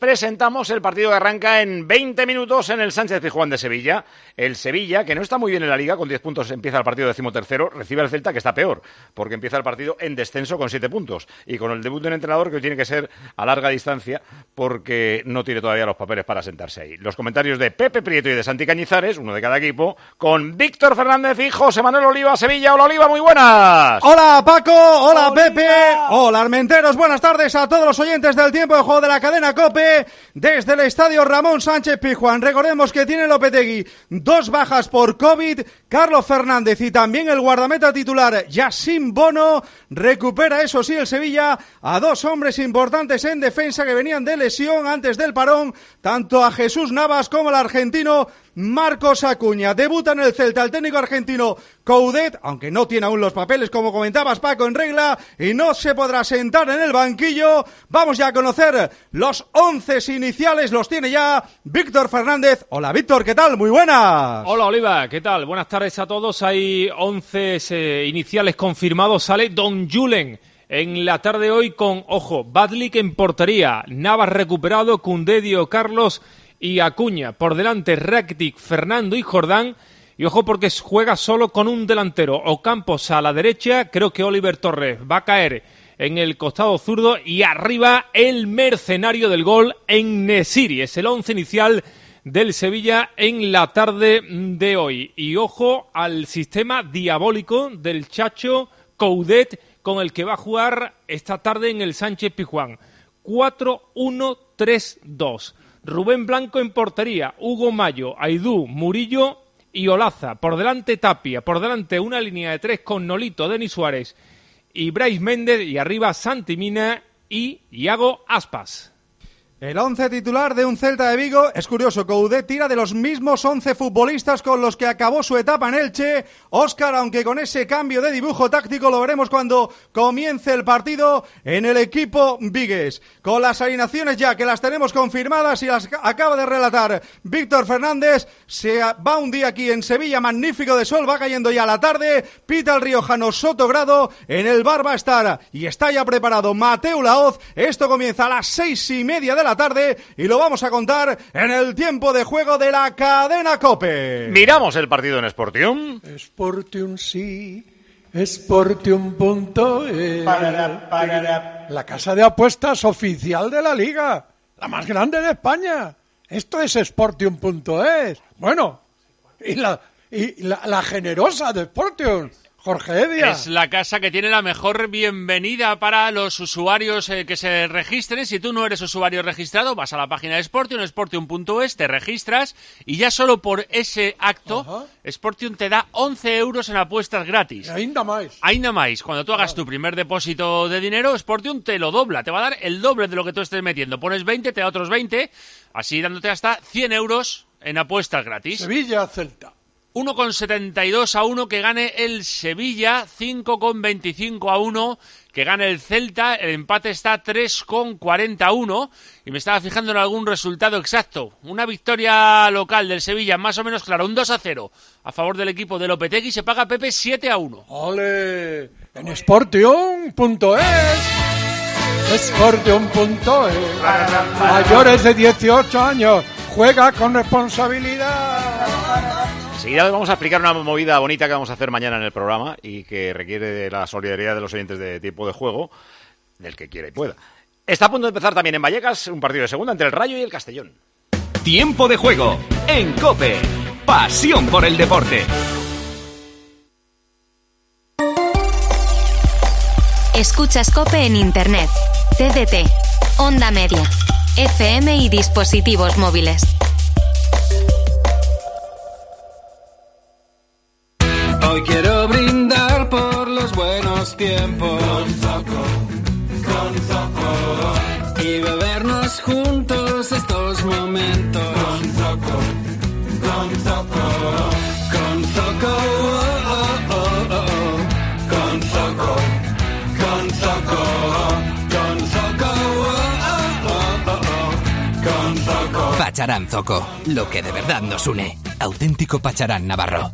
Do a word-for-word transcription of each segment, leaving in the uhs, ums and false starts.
presentamos el partido que arranca en veinte minutos en el Sánchez-Pizjuán de Sevilla. El Sevilla, que no está muy bien en la Liga, con diez puntos empieza el partido decimotercero, recibe al Celta, que está peor, porque empieza el partido en descenso con siete puntos. Y con el debut de un entrenador que tiene que ser a larga distancia, porque no tiene todavía los papeles para sentarse ahí. Los comentarios de Pepe Prieto y de Santi Cañizares, uno de cada equipo, con Víctor Fernández y José Manuel Oliva, Sevilla. Hola, Oliva, muy buenas. Hola, Paco. Hola, Oliva. Pepe. Hola, Armenteros. Buenas tardes a todos los oyentes del Tiempo de Juego de la cadena COPE desde el estadio Ramón Sánchez Pizjuán. Recordemos que tiene Lopetegui dos bajas por COVID, Carlos Fernández y también el guardameta titular Yassine Bono. Recupera, eso sí, el Sevilla a dos hombres importantes en defensa que venían de lesión antes del parón, tanto a Jesús Navas como al argentino Marcos Acuña. Debuta en el Celta el técnico argentino Coudet, aunque no tiene aún los papeles, como comentabas, Paco, en regla, y no se podrá sentar en el banquillo. Vamos ya a conocer los once iniciales, los tiene ya Víctor Fernández. Hola, Víctor, ¿qué tal? Muy buenas. Hola, Oliva, ¿qué tal? Buenas tardes a todos. Hay once eh, iniciales confirmados. Sale Don Julen en la tarde de hoy con, ojo, Badlik en portería, Navas recuperado, Koundé, Dio Carlos y Acuña. Por delante, Rakitic, Fernando y Jordán. Y ojo porque juega solo con un delantero. Ocampos a la derecha, creo que Oliver Torres va a caer en el costado zurdo. Y arriba el mercenario del gol en Nesiri. Es el once inicial del Sevilla en la tarde de hoy. Y ojo al sistema diabólico del Chacho Coudet, con el que va a jugar esta tarde en el Sánchez Pizjuán. cuatro uno tres dos. Rubén Blanco en portería, Hugo Mayo, Aidú, Murillo y Olaza. Por delante Tapia, por delante una línea de tres con Nolito, Denis Suárez y Brais Méndez, y arriba Santi Mina y Iago Aspas. El once titular de un Celta de Vigo, es curioso, Coudet tira de los mismos once futbolistas con los que acabó su etapa en Elche. Óscar, aunque con ese cambio de dibujo táctico, lo veremos cuando comience el partido en el equipo vigués. Con las alineaciones ya que las tenemos confirmadas y las acaba de relatar Víctor Fernández, se va un día aquí en Sevilla magnífico de sol, va cayendo ya la tarde, pita el riojano Sotogrado, en el bar va a estar y está ya preparado Mateu Laoz. Esto comienza a las seis y media de la tarde y lo vamos a contar en el tiempo de juego de la cadena COPE. Miramos el partido en Sportium. Sportium sí, Sportium punto es. La casa de apuestas oficial de la Liga, la más grande de España. Esto es Sportium punto es. Bueno, y la, y la, la generosa de Sportium, Jorge Edia. Es la casa que tiene la mejor bienvenida para los usuarios eh, que se registren. Si tú no eres usuario registrado, vas a la página de Sportium, sportium punto es, te registras y ya solo por ese acto, Ajá. Sportium te da once euros en apuestas gratis. Ainda más. Ainda más. Cuando tú hagas ah. tu primer depósito de dinero, Sportium te lo dobla, te va a dar el doble de lo que tú estés metiendo. Pones veinte, te da otros veinte, así dándote hasta cien euros en apuestas gratis. Sevilla, Celta. uno coma setenta y dos a uno que gane el Sevilla, cinco coma veinticinco a uno que gane el Celta, el empate está tres coma cuarenta a uno y me estaba fijando en algún resultado exacto. Una victoria local del Sevilla, más o menos claro, un dos a cero a favor del equipo de Lopetegui, se paga Pepe siete a uno. ¡Ole! En Sportium punto es, Sportium punto es, mayores de dieciocho años, juega con responsabilidad. Enseguida vamos a explicar una movida bonita que vamos a hacer mañana en el programa y que requiere de la solidaridad de los oyentes de Tiempo de Juego, del que quiera y pueda. Está a punto de empezar también en Vallecas un partido de segunda entre el Rayo y el Castellón. Tiempo de Juego en COPE. Pasión por el deporte. Escuchas COPE en Internet, T D T, Onda Media, F M y dispositivos móviles. Hoy quiero brindar por los buenos tiempos con Zoco, con Zoco, y bebernos juntos estos momentos con Zoco, con Zoco, con Zoco, oh, oh, oh, oh. con Zoco, con Zoco, con Zoco, oh, oh, oh, oh. con Zoco. Pacharán Zoco, lo que de verdad nos une. Auténtico Pacharán Navarro.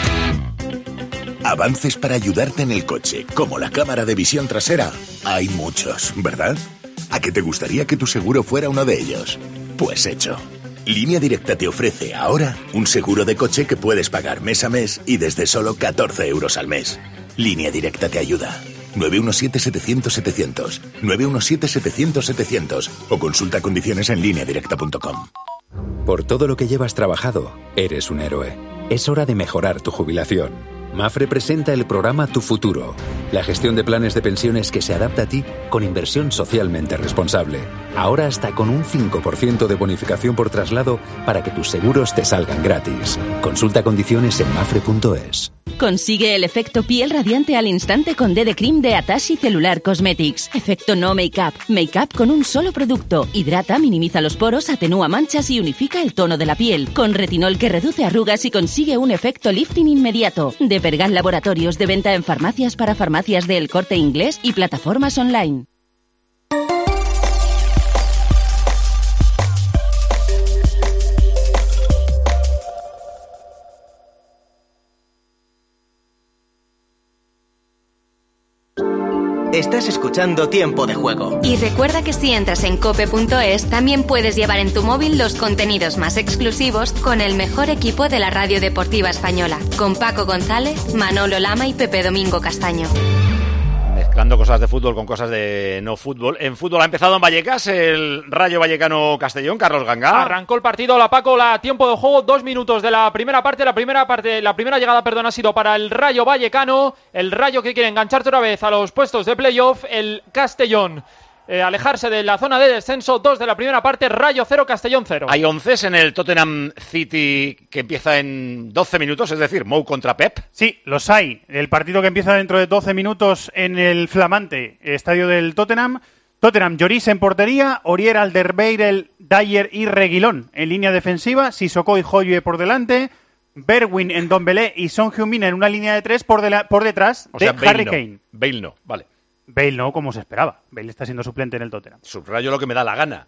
Avances para ayudarte en el coche, como la cámara de visión trasera, hay muchos, ¿verdad? ¿A que te gustaría que tu seguro fuera uno de ellos? Pues hecho. Línea Directa te ofrece ahora un seguro de coche que puedes pagar mes a mes y desde solo catorce euros al mes. Línea Directa te ayuda. nueve uno siete, setecientos, setecientos. nueve uno siete, setecientos, setecientos. O consulta condiciones en línea directa punto com. Por todo lo que llevas trabajado, eres un héroe. Es hora de mejorar tu jubilación. Mafre presenta el programa Tu Futuro, la gestión de planes de pensiones que se adapta a ti con inversión socialmente responsable. Ahora hasta con un cinco por ciento de bonificación por traslado para que tus seguros te salgan gratis. Consulta condiciones en mafre punto es. Consigue el efecto piel radiante al instante con D D Cream de Atashi Cellular Cosmetics. Efecto no make-up. Make-up con un solo producto. Hidrata, minimiza los poros, atenúa manchas y unifica el tono de la piel. Con retinol que reduce arrugas y consigue un efecto lifting inmediato. De Bergan Laboratorios, de venta en farmacias para farmacias de El Corte Inglés y plataformas online. Estás escuchando Tiempo de Juego. Y recuerda que si entras en cope punto es, también puedes llevar en tu móvil los contenidos más exclusivos con el mejor equipo de la radio deportiva española, con Paco González, Manolo Lama y Pepe Domingo Castaño. Mezclando cosas de fútbol con cosas de no fútbol. En fútbol ha empezado en Vallecas el Rayo Vallecano Castellón. Carlos Ganga. Arrancó el partido, la Paco, la tiempo de juego, dos minutos de la primera parte. La primera parte, la primera llegada, perdón, ha sido para el Rayo Vallecano. El Rayo que quiere engancharse otra vez a los puestos de playoff. El Castellón eh, alejarse de la zona de descenso. Dos de la primera parte, Rayo cero, Castellón cero. Hay once en el Tottenham City que empieza en doce minutos, es decir, Mou contra Pep. Sí, los hay. El partido que empieza dentro de doce minutos en el flamante estadio del Tottenham. Tottenham, Lloris en portería, Aurier, Alderweireld, Dyer y Reguilón en línea defensiva, Sissoko y Hoyue por delante, Bergwijn, Ndombele y Son Heung-min en una línea de tres por, de la, por detrás o de sea, Bale Harry no. Kane. Bale no, vale. Bale no, como se esperaba. Bale está siendo suplente en el Tottenham. Subrayo lo que me da la gana.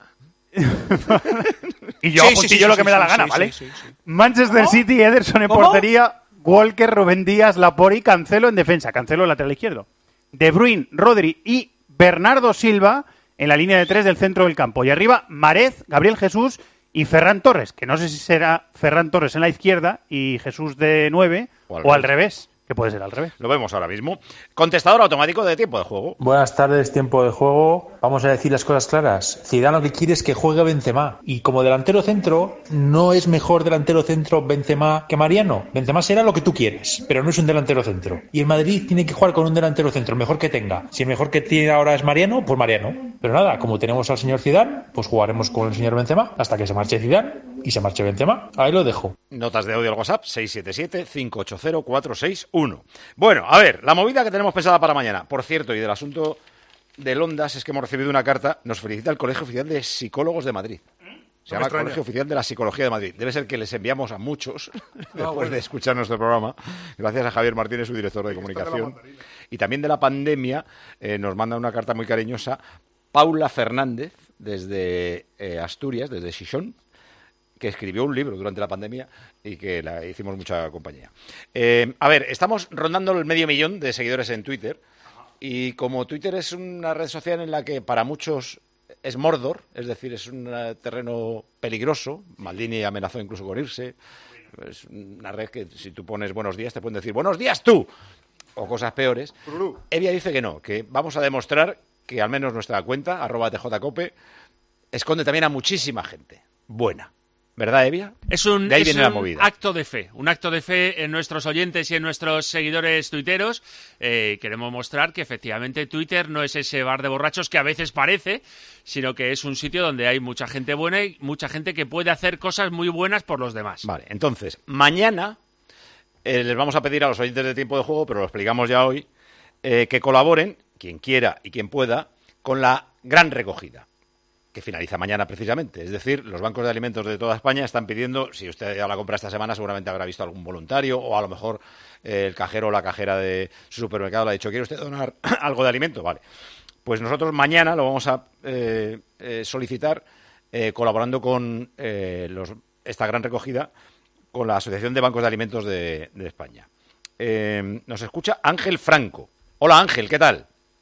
Y yo sí, apuntillo sí, sí, lo que sí, me da sí, la gana, sí, ¿vale? sí, sí, sí. Manchester ¿Cómo? City, Ederson en ¿Cómo? portería, Walker, Rubén Díaz, Laporte y Cancelo en defensa. Cancelo lateral izquierdo. De Bruyne, Rodri y Bernardo Silva en la línea de tres del centro del campo. Y arriba, Mahrez, Gabriel Jesús y Ferran Torres, que no sé si será Ferran Torres en la izquierda y Jesús de nueve o al, o al revés, que puede ser al revés. Lo vemos ahora mismo. Contestador automático de tiempo de juego. Buenas tardes, tiempo de juego. Vamos a decir las cosas claras. Zidane lo que quiere es que juegue Benzema. Y como delantero centro, no es mejor delantero centro Benzema que Mariano. Benzema será lo que tú quieres, pero no es un delantero centro. Y el Madrid tiene que jugar con un delantero centro, el mejor que tenga. Si el mejor que tiene ahora es Mariano, pues Mariano. Pero nada, como tenemos al señor Zidane, pues jugaremos con el señor Benzema hasta que se marche Zidane y se marche Benzema. Ahí lo dejo. Notas de audio al WhatsApp seis siete siete, cinco ocho cero, cuatro seis uno. Bueno, a ver, la movida que tenemos pensada para mañana. Por cierto, y del asunto del Ondas es que hemos recibido una carta, nos felicita el Colegio Oficial de Psicólogos de Madrid. Se llama Colegio Oficial de la Psicología de Madrid. Debe ser que les enviamos a muchos después bueno. de escuchar nuestro programa. Gracias a Javier Martínez, su director de comunicación. Y también de la pandemia eh, nos manda una carta muy cariñosa Paula Fernández, desde eh, Asturias, desde Xixón, que escribió un libro durante la pandemia y que la hicimos mucha compañía. Eh, a ver, estamos rondando el medio millón de seguidores en Twitter y como Twitter es una red social en la que para muchos es Mordor, es decir, es un terreno peligroso, Maldini amenazó incluso con irse, es una red que si tú pones buenos días te pueden decir ¡buenos días tú! O cosas peores. Evia dice que no, que vamos a demostrar que al menos nuestra cuenta, arroba tjcope, esconde también a muchísima gente buena. ¿Verdad, Evia? Es un, de ahí es viene la un movida. acto de fe, un acto de fe en nuestros oyentes y en nuestros seguidores tuiteros. Eh, queremos mostrar que efectivamente Twitter no es ese bar de borrachos que a veces parece, sino que es un sitio donde hay mucha gente buena y mucha gente que puede hacer cosas muy buenas por los demás. Vale, entonces, mañana eh, les vamos a pedir a los oyentes de Tiempo de Juego, pero lo explicamos ya hoy, eh, que colaboren, quien quiera y quien pueda, con la gran recogida, que finaliza mañana precisamente. Es decir, los bancos de alimentos de toda España están pidiendo, si usted ya la compra esta semana, seguramente habrá visto algún voluntario o a lo mejor eh, el cajero o la cajera de su supermercado le ha dicho, ¿quiere usted donar algo de alimento? Vale. Pues nosotros mañana lo vamos a eh, eh, solicitar eh, colaborando con eh, los, esta gran recogida con la Asociación de Bancos de Alimentos de, de España. Eh, nos escucha Ángel Franco. Hola Ángel, ¿qué tal?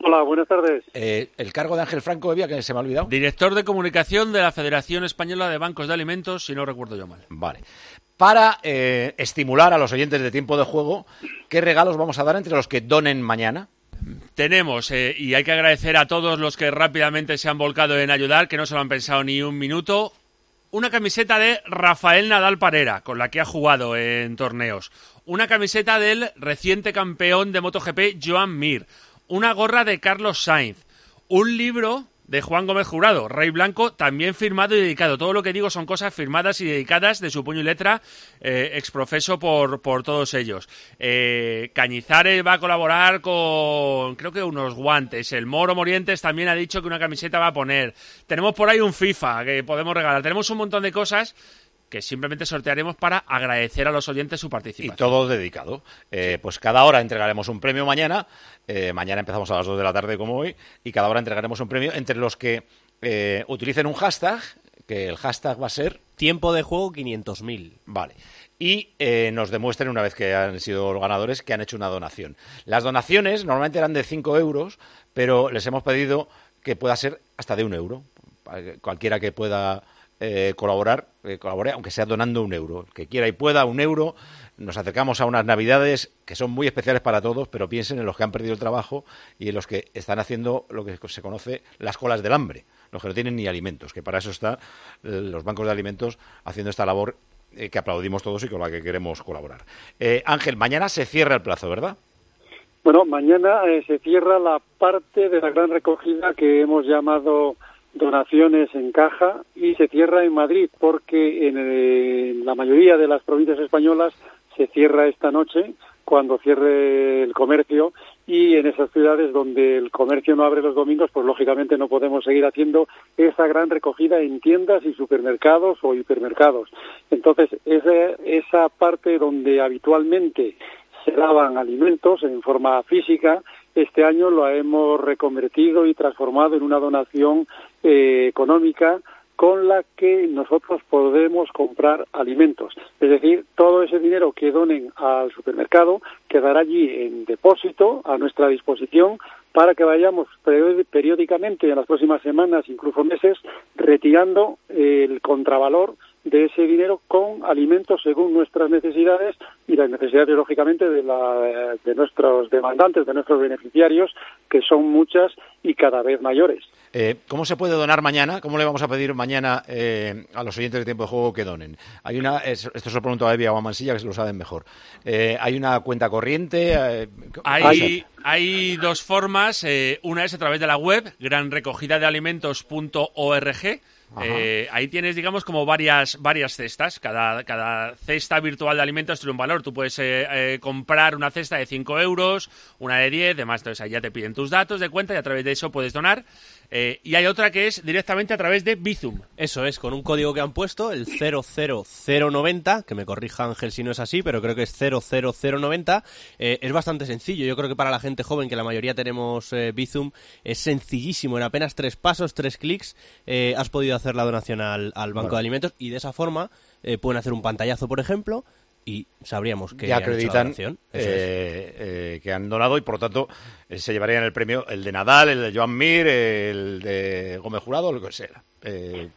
Hola, buenas tardes. Eh, el cargo de Ángel Franco Evia, que se me ha olvidado. Director de Comunicación de la Federación Española de Bancos de Alimentos, si no recuerdo yo mal. Vale. Para eh, estimular a los oyentes de Tiempo de Juego, ¿qué regalos vamos a dar entre los que donen mañana? Tenemos, eh, y hay que agradecer a todos los que rápidamente se han volcado en ayudar, que no se lo han pensado ni un minuto, una camiseta de Rafael Nadal Parera, con la que ha jugado en torneos. Una camiseta del reciente campeón de MotoGP, Joan Mir. Una gorra de Carlos Sainz. Un libro de Juan Gómez Jurado, Rey Blanco, también firmado y dedicado. Todo lo que digo son cosas firmadas y dedicadas de su puño y letra, eh, exprofeso por, por todos ellos. Eh, Cañizares va a colaborar con, creo que unos guantes. El Moro Morientes también ha dicho que una camiseta va a poner. Tenemos por ahí un FIFA que podemos regalar. Tenemos un montón de cosas que simplemente sortearemos para agradecer a los oyentes su participación. Y todo dedicado. Eh, pues cada hora entregaremos un premio mañana. Eh, mañana empezamos a las dos de la tarde como hoy. Y cada hora entregaremos un premio entre los que eh, utilicen un hashtag, que el hashtag va a ser... Tiempo de juego quinientos mil. Vale. Y eh, nos demuestren, una vez que han sido los ganadores, que han hecho una donación. Las donaciones normalmente eran de cinco euros, pero les hemos pedido que pueda ser hasta de un euro. Cualquiera que pueda... Eh, colaborar, eh, colabore, aunque sea donando un euro. El que quiera y pueda, un euro. Nos acercamos a unas navidades que son muy especiales para todos, pero piensen en los que han perdido el trabajo y en los que están haciendo lo que se conoce las colas del hambre, los que no tienen ni alimentos, que para eso están eh, los bancos de alimentos haciendo esta labor eh, que aplaudimos todos y con la que queremos colaborar. Eh, Ángel, mañana se cierra el plazo, ¿verdad? Bueno, mañana eh, se cierra la parte de la gran recogida que hemos llamado donaciones en caja, y se cierra en Madrid porque en, eh, en la mayoría de las provincias españolas se cierra esta noche cuando cierre el comercio, y en esas ciudades donde el comercio no abre los domingos, pues lógicamente no podemos seguir haciendo esa gran recogida en tiendas y supermercados o hipermercados. Entonces, esa, esa parte donde habitualmente se daban alimentos en forma física, este año lo hemos reconvertido y transformado en una donación eh, económica con la que nosotros podemos comprar alimentos. Es decir, todo ese dinero que donen al supermercado quedará allí en depósito a nuestra disposición para que vayamos periódicamente en las próximas semanas, incluso meses, retirando el contravalor de ese dinero con alimentos según nuestras necesidades y las necesidades, lógicamente, de, la, de nuestros demandantes, de nuestros beneficiarios, que son muchas y cada vez mayores. Eh, ¿Cómo se puede donar mañana? ¿Cómo le vamos a pedir mañana eh, a los oyentes de Tiempo de Juego que donen? Hay una, es, esto se lo pregunto a Evia o a Mansilla, que se lo saben mejor. Eh, ¿Hay una cuenta corriente? Eh, hay, hay dos formas. Eh, una es a través de la web, gran recogida de alimentos punto org. Eh, ahí tienes, digamos, como varias varias cestas. Cada, cada cesta virtual de alimentos tiene un valor. Tú puedes eh, eh, comprar una cesta de cinco euros, una de diez, demás. Entonces ahí ya te piden tus datos de cuenta y a través de eso puedes donar. Eh, y hay otra que es directamente a través de Bizum. Eso es, con un código que han puesto, el cero cero cero noventa, que me corrija Ángel si no es así, pero creo que es cero cero cero noventa. Eh, es bastante sencillo. Yo creo que para la gente joven, que la mayoría tenemos eh, Bizum, es sencillísimo. En apenas tres pasos, tres clics, eh, has podido hacer la donación al, al Banco bueno. de Alimentos, y de esa forma eh, pueden hacer un pantallazo, por ejemplo, y sabríamos que ya han acreditan hecho la donación. eh, eh, que han donado, y por lo tanto eh, se llevarían el premio, el de Nadal, el de Joan Mir, el de Gómez Jurado, lo que sea. Eh...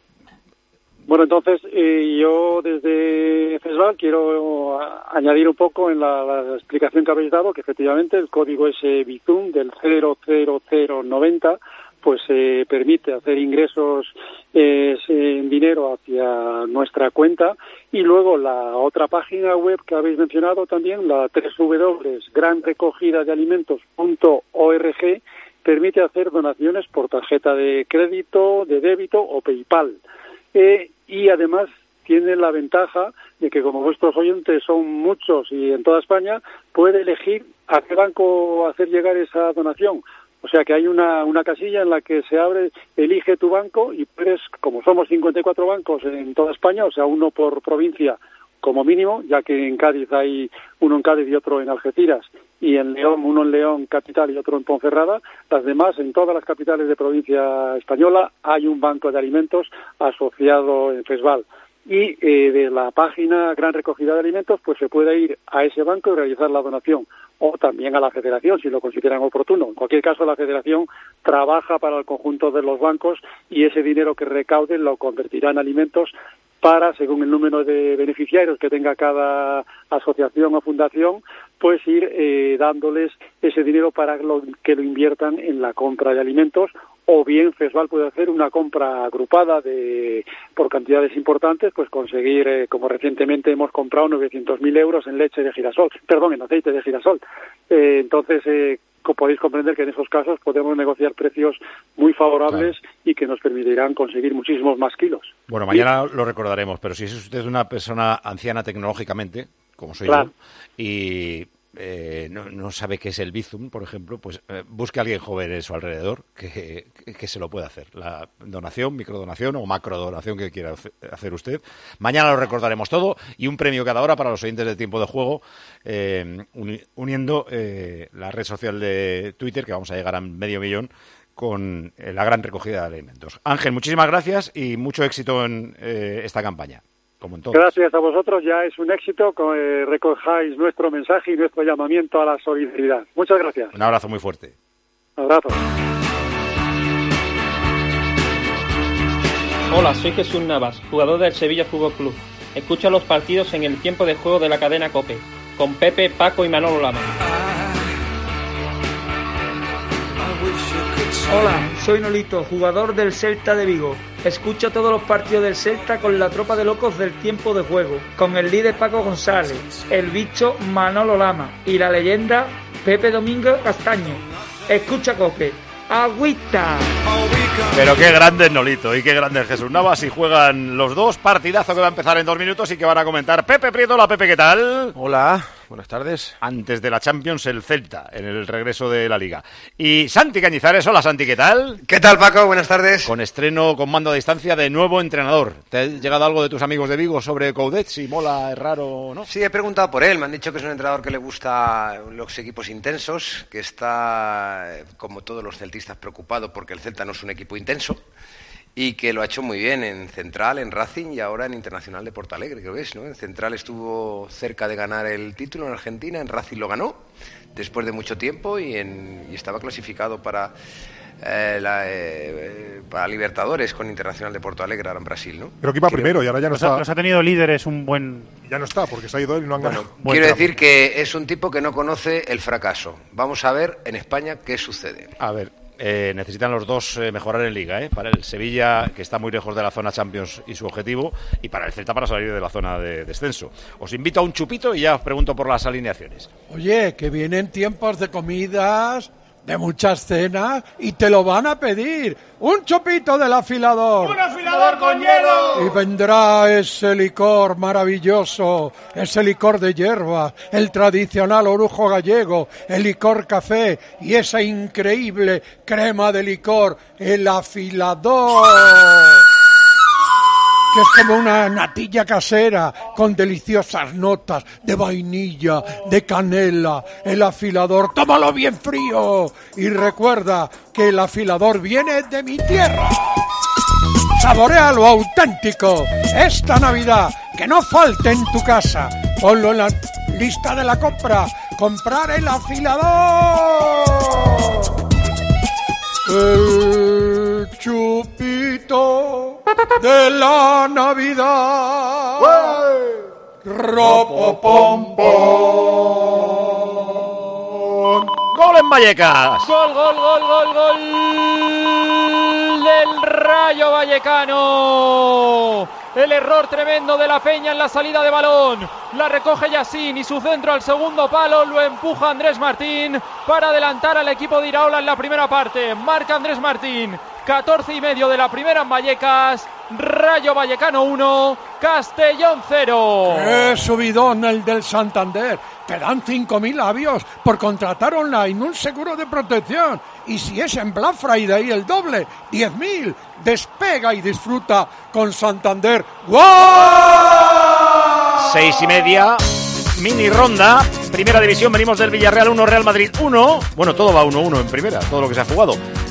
Bueno, entonces eh, yo desde FESVAL quiero añadir un poco en la, la explicación que habéis dado, que efectivamente el código ese Bizum del cero cero cero noventa pues eh, permite hacer ingresos eh, en dinero hacia nuestra cuenta, y luego la otra página web que habéis mencionado también, la doble u doble u doble u punto gran recogida de alimentos punto org, permite hacer donaciones por tarjeta de crédito, de débito o PayPal. Eh, y además tiene la ventaja de que, como vuestros oyentes son muchos y en toda España, puede elegir a qué banco hacer llegar esa donación. O sea que hay una, una casilla en la que se abre, elige tu banco, y puedes, como somos cincuenta y cuatro bancos en toda España, o sea, uno por provincia como mínimo, ya que en Cádiz hay uno en Cádiz y otro en Algeciras, y en León, uno en León capital y otro en Ponferrada. Las demás, en todas las capitales de provincia española, hay un banco de alimentos asociado en FESVAL. y eh, de la página Gran Recogida de Alimentos pues se puede ir a ese banco y realizar la donación, o también a la Federación si lo consideran oportuno. En cualquier caso, la Federación trabaja para el conjunto de los bancos y ese dinero que recauden lo convertirá en alimentos para, según el número de beneficiarios que tenga cada asociación o fundación, pues ir eh, dándoles ese dinero para lo, que lo inviertan en la compra de alimentos, o bien FESVAL puede hacer una compra agrupada de por cantidades importantes, pues conseguir, eh, como recientemente hemos comprado novecientos mil euros en leche de girasol, perdón, en aceite de girasol. Eh, entonces, eh, podéis comprender que en esos casos podemos negociar precios muy favorables, claro, y que nos permitirán conseguir muchísimos más kilos. Bueno, mañana lo recordaremos, pero si es usted una persona anciana tecnológicamente, como soy claro. yo, y eh, no, no sabe qué es el Bizum, por ejemplo, pues eh, busque a alguien joven en su alrededor que, que, que se lo pueda hacer. La donación, microdonación o macrodonación que quiera hacer usted. Mañana lo recordaremos todo y un premio cada hora para los oyentes de Tiempo de Juego, eh, uni, uniendo eh, la red social de Twitter, que vamos a llegar a medio millón, con eh, la gran recogida de alimentos. Ángel, muchísimas gracias y mucho éxito en eh, esta campaña. Como en Gracias a vosotros, ya es un éxito que eh, recojáis nuestro mensaje y nuestro llamamiento a la solidaridad. Muchas gracias. Un abrazo muy fuerte. Un abrazo. Hola, soy Jesús Navas, jugador del Sevilla Fútbol Club. Escucha los partidos en el tiempo de juego de la cadena COPE, con Pepe, Paco y Manolo Lama. Hola, soy Nolito, jugador del Celta de Vigo. Escucho todos los partidos del Celta con la tropa de locos del tiempo de juego, con el líder Paco González, el bicho Manolo Lama y la leyenda Pepe Domingo Castaño. Escucha COPE. ¡Agüita! Pero qué grande es Nolito y qué grande es Jesús Navas, y juegan los dos, partidazo que va a empezar en dos minutos y que van a comentar Pepe Prieto. Hola Pepe, ¿qué tal? Hola, buenas tardes. Antes de la Champions, el Celta, en el regreso de la Liga. Y Santi Cañizares, hola Santi, ¿qué tal? ¿Qué tal Paco? Buenas tardes. Con estreno con mando a distancia de nuevo entrenador. ¿Te ha llegado algo de tus amigos de Vigo sobre Coudet? Si mola, es raro o no. Sí, he preguntado por él, me han dicho que es un entrenador que le gusta los equipos intensos, que está, como todos los celtistas, preocupado porque el Celta no es un equipo intenso, y que lo ha hecho muy bien en Central, en Racing y ahora en Internacional de Porto Alegre, creo que es, ¿no? En Central estuvo cerca de ganar el título en Argentina, en Racing lo ganó después de mucho tiempo y, en, y estaba clasificado para, eh, la, eh, para Libertadores con Internacional de Porto Alegre ahora en Brasil, ¿no? Creo que iba creo, primero y ahora ya no los está. Ha, los ha tenido líderes un buen... Ya no está porque se ha ido él y no han bueno, ganado. Quiero decir que es un tipo que no conoce el fracaso. Vamos a ver en España qué sucede. A ver. Eh, necesitan los dos eh, mejorar en Liga, ¿eh? Para el Sevilla, que está muy lejos de la zona Champions y su objetivo, y para el Celta para salir de la zona de descenso. Os invito a un chupito y ya os pregunto por las alineaciones. Oye, que vienen tiempos de comidas, de muchas cenas, y te lo van a pedir. ¡Un chupito del afilador! ¡Un afilador con hielo! Y vendrá ese licor maravilloso, ese licor de hierba, el tradicional orujo gallego, el licor café y esa increíble crema de licor, el afilador, que es como una natilla casera con deliciosas notas de vainilla, de canela. El afilador, tómalo bien frío y recuerda que el afilador viene de mi tierra. Saborea lo auténtico esta Navidad, que no falte en tu casa. Ponlo en la lista de la compra. Comprar el afilador. El chupito de la Navidad. Ropopompo. ¡Gol en Vallecas! ¡Gol, gol, gol, gol, gol! Del Rayo Vallecano. El error tremendo de la Peña en la salida de balón. La recoge Yacine y su centro al segundo palo lo empuja Andrés Martín para adelantar al equipo de Iraola en la primera parte. Marca Andrés Martín. catorce y medio de la primera en Vallecas. Rayo Vallecano uno, Castellón cero. ¡Qué subidón el del Santander! Te dan cinco mil labios por contratar online un seguro de protección. Y si es en Black Friday el doble, diez mil. Despega y disfruta con Santander. ¡Gol! Seis y media, mini ronda. Primera división, venimos del Villarreal uno, Real Madrid uno. Bueno, todo va uno uno en primera, todo lo que se ha jugado.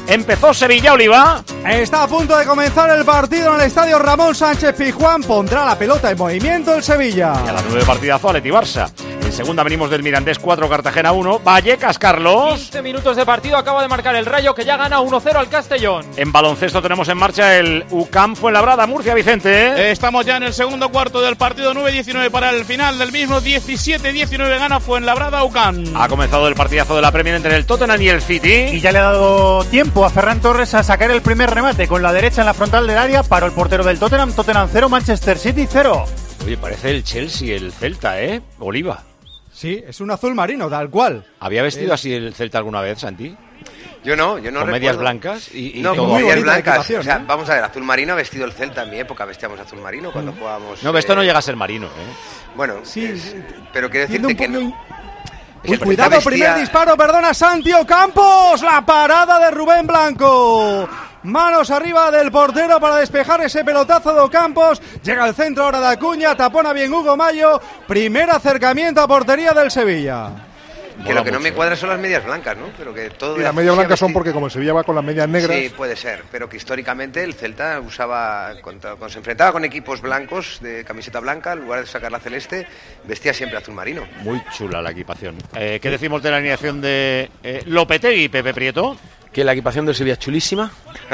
Empezó Sevilla, Oliva. Está a punto de comenzar el partido en el estadio Ramón Sánchez Pizjuán. Pondrá la pelota en movimiento el Sevilla. Y a las nueve partidazo Atleti Barça. En segunda venimos del Mirandés cuatro, Cartagena uno. Vallecas, Carlos. quince minutos de partido, acaba de marcar el Rayo, que ya gana uno cero al Castellón. En baloncesto tenemos en marcha el U C A M Fuenlabrada, Murcia, Vicente. Estamos ya en el segundo cuarto del partido, nueve diecinueve para el final del mismo, diecisiete diecinueve gana Fuenlabrada U C A M. Ha comenzado el partidazo de la Premier entre el Tottenham y el City. Y ya le ha dado tiempo a Ferran Torres a sacar el primer remate con la derecha en la frontal del área. Paró el portero del Tottenham, Tottenham cero, Manchester City cero. Oye, parece el Chelsea, el Celta, ¿eh? Oliva. Sí, es un azul marino, tal cual. ¿Había vestido eh. así el Celta alguna vez, Santi? Yo no, yo no ¿Con recuerdo. medias blancas? Y, y no, todo. con medias blancas. ¿eh? O sea, vamos a ver, azul marino ha vestido el Celta. En mi época vestíamos azul marino cuando jugábamos... No, esto eh, no llega a ser marino, ¿eh? Bueno, sí, es, pero quiero decirte que no... Uy, cuidado, primer disparo, perdona, Santi Ocampos. La parada de Rubén Blanco. Manos arriba del portero para despejar ese pelotazo de Ocampos. Llega al centro ahora de Acuña, tapona bien Hugo Mayo. Primer acercamiento a portería del Sevilla. Que lo que no me cuadra son las medias blancas, ¿no? Pero que todo y las medias blancas son porque como el Sevilla va con las medias negras. Sí, puede ser, pero que históricamente el Celta usaba, cuando, cuando se enfrentaba con equipos blancos de camiseta blanca, en lugar de sacar la celeste, vestía siempre azul marino. Muy chula la equipación. Eh, ¿Qué decimos de la alineación de eh, Lopetegui, Pepe Prieto? Que la equipación del Sevilla es chulísima,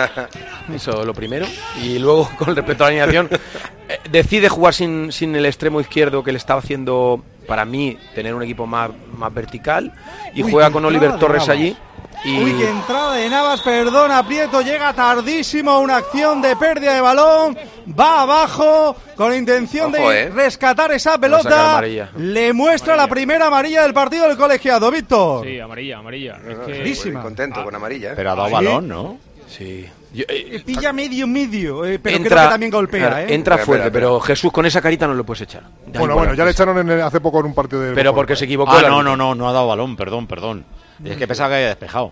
eso lo primero, y luego con respecto a la alineación, eh, decide jugar sin, sin el extremo izquierdo que le estaba haciendo, para mí, tener un equipo más, más vertical, y Uy, juega con Oliver Torres allí. Y... Uy, qué entrada de Navas, perdona, Prieto, llega tardísimo, una acción de pérdida de balón, va abajo con intención Ojo, de eh. rescatar esa pelota, le muestra amarilla. La primera amarilla del partido del colegiado, Víctor. Sí, amarilla, amarilla. No, no, es que... Clarísima. Muy contento ah. con amarilla. ¿eh? Pero ha dado ¿Sí? balón, ¿no? Sí. Yo, eh, Pilla medio, medio, eh, pero entra, creo que también golpea, claro, ¿eh? Entra Espera, fuerte, espera, pero Jesús con esa carita no lo puedes echar. Da bueno, bueno, ya le echaron en el, hace poco en un partido de... Pero porque se equivocó. Ah, no, no, no, no ha dado balón, perdón, perdón. Es que pensaba que había despejado.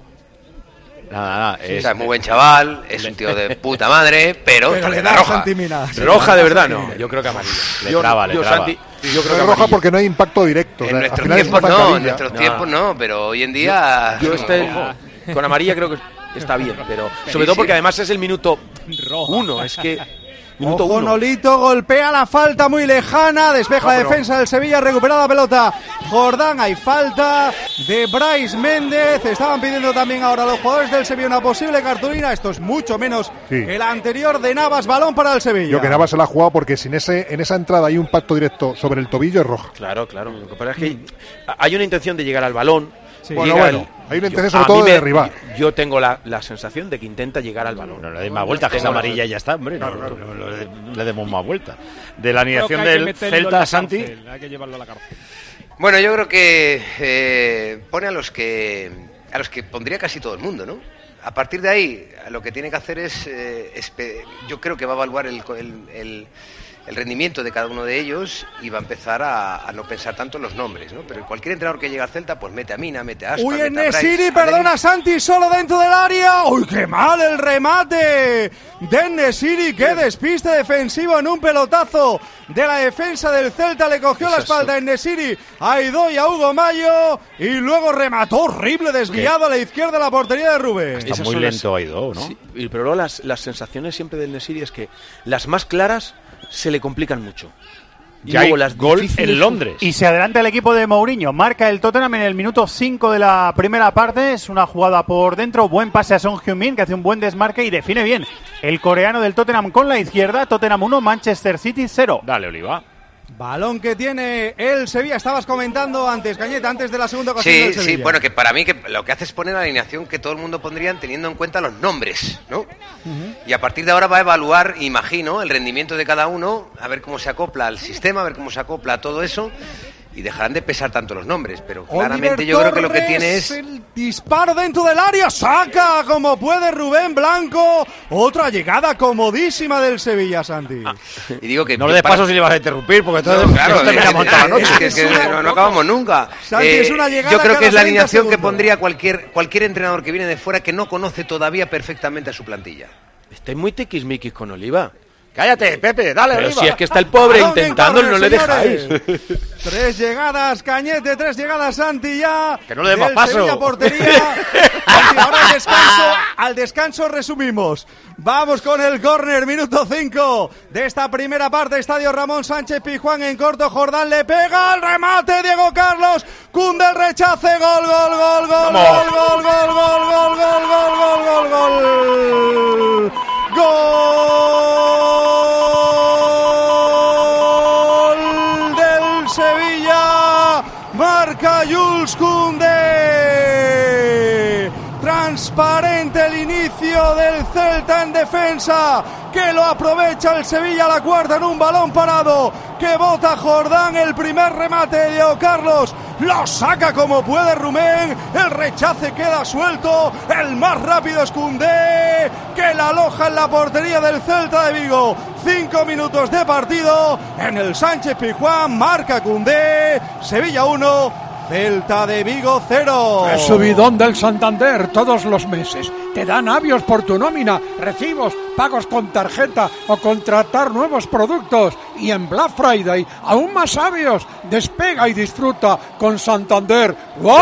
Nada, nada. Sí, es, o sea, es muy buen chaval, es un tío de puta madre, pero, pero le le da da roja. Roja de verdad, no. Yo creo que amarilla. Le traba, le yo, traba. Santi, yo creo que roja porque no hay impacto directo. En o sea, nuestros al final tiempos es una no, zancadilla. en nuestros No. tiempos no, pero hoy en día... Yo este, con amarilla creo que está bien, pero sobre Sí, todo sí. porque además es el minuto uno, es que minuto Ojo, uno. Nolito golpea la falta muy lejana, despeja la No, pero- defensa del Sevilla, recupera la pelota Jordán, hay falta de Brais Méndez, estaban pidiendo también ahora los jugadores del Sevilla una posible cartulina, esto es mucho menos Sí. que el anterior de Navas, balón para el Sevilla. Yo que Navas se la ha jugado porque sin ese, en esa entrada hay un impacto directo sobre el tobillo es roja. Claro, claro. Lo que pasa es que hay una intención de llegar al balón. Sí. Bueno, llega bueno, el- hay una yo- intención sobre a todo mí de me- derribar. Yo tengo la, la sensación de que intenta llegar al balón. No le demos más vueltas, que es Tengo la- amarilla y ya está, hombre. No, no, no, no le, le demos más vueltas. De la Creo que alineación hay que del meterlo en Celta, la Santi. cárcel, hay que llevarlo a la cárcel. Bueno, yo creo que eh, pone a los que a los que pondría casi todo el mundo, ¿no? A partir de ahí, lo que tiene que hacer es, eh, espe- yo creo que va a evaluar el, el, el, el rendimiento de cada uno de ellos y va a empezar a, a no pensar tanto en los nombres, ¿no? Pero cualquier entrenador que llega al Celta, pues mete a Mina, mete a Aspas, Uy, mete a Enesiri, Brais, a perdona Denis. Santi, solo dentro del área. Uy, qué mal el remate de Enesiri, qué despiste defensivo en un pelotazo de la defensa del Celta, le cogió la espalda a Enesiri, a Aidó y a Hugo Mayo y luego remató horrible, desviado a la izquierda de la portería de Rubén. Está Esas muy son las- lento Aidó, ¿no? Sí, y- pero luego las, las sensaciones siempre del Nesiri es que las más claras se le complican mucho. Y Ya hay luego las gol difíciles- en Londres. Y se adelanta el equipo de Mourinho. Marca el Tottenham en el minuto cinco de la primera parte. Es una jugada por dentro. Buen pase a Son Heung-min, que hace un buen desmarque y define bien. El coreano del Tottenham con la izquierda. Tottenham uno, Manchester City cero. Dale, Oliva. Balón que tiene el Sevilla, estabas comentando antes, Cañete, antes de la segunda ocasión Sí, del Sevilla. sí, bueno, que para mí que lo que hace es poner la alineación que todo el mundo pondría teniendo en cuenta los nombres, ¿no? Uh-huh. Y a partir de ahora va a evaluar, imagino, el rendimiento de cada uno, a ver cómo se acopla al sistema, a ver cómo se acopla a todo eso, y dejarán de pesar tanto los nombres, pero claramente Oliver yo creo que lo que Torres, tiene es... el disparo dentro del área, saca como puede Rubén Blanco, otra llegada comodísima del Sevilla, Santi. Ah, y digo que no le des para... paso si le vas a interrumpir, porque entonces no, claro, no terminamos toda la noche. Es que, es que no, no acabamos nunca. Santi, Eh, es una llegada yo creo cada que es la treinta alineación que segundos. pondría cualquier, cualquier entrenador que viene de fuera que no conoce todavía perfectamente a su plantilla. Estáis muy tiquismiquis con Oliva. Cállate, Pepe, dale Pero arriba. si es que está el pobre Balón en intentando, córner, no le señores. dejáis. Tres llegadas, Cañete, tres llegadas, Santi ya. Que no le dé más del paso. Sevilla portería. Santi, ahora al descanso, al descanso resumimos. Vamos con el córner, minuto cinco de esta primera parte. Estadio Ramón Sánchez Pizjuán en corto. Jordán le pega al remate. Diego Carlos. Cunde el rechace. Gol, gol, gol, gol, Vamos. gol, gol, gol, gol, gol, gol, gol, gol, gol, gol. Gol del Sevilla. Marca Jules Koundé. Transparente el inicio del Celta en defensa, que lo aprovecha el Sevilla a la cuarta en un balón parado, que bota Jordán, el primer remate de Diego Carlos, lo saca como puede Rumén, el rechace queda suelto, el más rápido es Koundé, que la aloja en la portería del Celta de Vigo. Cinco minutos de partido en el Sánchez Pizjuán, marca Koundé, Sevilla uno, Celta de Vigo cero. El subidón del Santander todos los meses. Te dan avios por tu nómina, recibos, pagos con tarjeta o contratar nuevos productos. Y en Black Friday, aún más avios. Despega y disfruta con Santander. ¡Wow!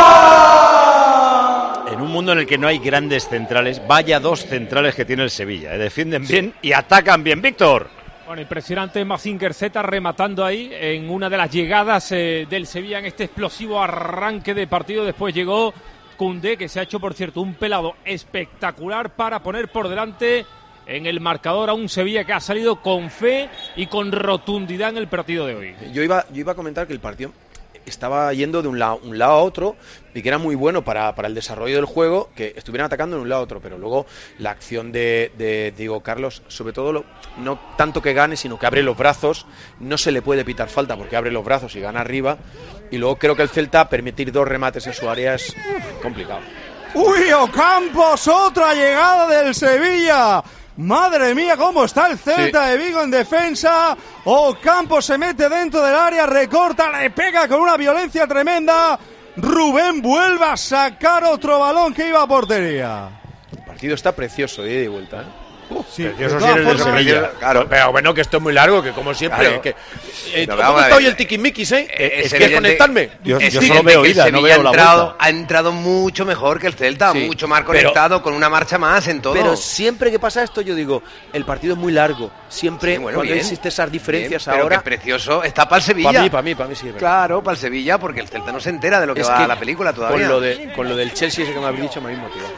En un mundo en el que no hay grandes centrales, vaya dos centrales que tiene el Sevilla. ¿eh? Defienden bien y atacan bien. Víctor. Bueno, impresionante Mazinger Z rematando ahí en una de las llegadas eh, del Sevilla en este explosivo arranque de partido. Después llegó Koundé, que se ha hecho, por cierto, un pelado espectacular para poner por delante en el marcador a un Sevilla que ha salido con fe y con rotundidad en el partido de hoy. Yo iba, yo iba a comentar que el partido estaba yendo de un lado, un lado a otro y que era muy bueno para, para el desarrollo del juego que estuvieran atacando de un lado a otro, pero luego la acción de, de Diego Carlos, sobre todo lo, no tanto que gane, sino que abre los brazos, no se le puede pitar falta porque abre los brazos y gana arriba, y luego creo que el Celta permitir dos remates en su área es complicado. ¡Uy, Ocampos! Otra llegada del Sevilla. Madre mía, cómo está el Celta sí. de Vigo en defensa. Ocampos se mete dentro del área, recorta, le pega con una violencia tremenda. Rubén vuelve a sacar otro balón que iba a portería. El partido está precioso, ida y vuelta, ¿eh? Uf, sí, precioso si eres de Sevilla. Claro, pero bueno, que esto es muy largo, que como siempre. Claro. Que, eh, No, ¿Cómo está hoy el tiquismiquis, eh? Es, es que es conectarme. Yo, es yo solo veo ida, no veo la entrado, vuelta. ha entrado mucho mejor que el Celta, Sí, mucho más pero- conectado, con una marcha más en todo. Pero siempre que pasa esto, yo digo, el partido es muy largo. Siempre, Sí, bueno, cuando bien, existen esas diferencias bien, pero ahora. qué precioso está para el Sevilla. Para mí, para mí, para mí sí. es verdad. Claro, para el Sevilla, porque el Celta no se entera de lo que Es va que a la película todavía. Con lo, de, con lo del Chelsea ese que me habéis dicho, me habéis motivado.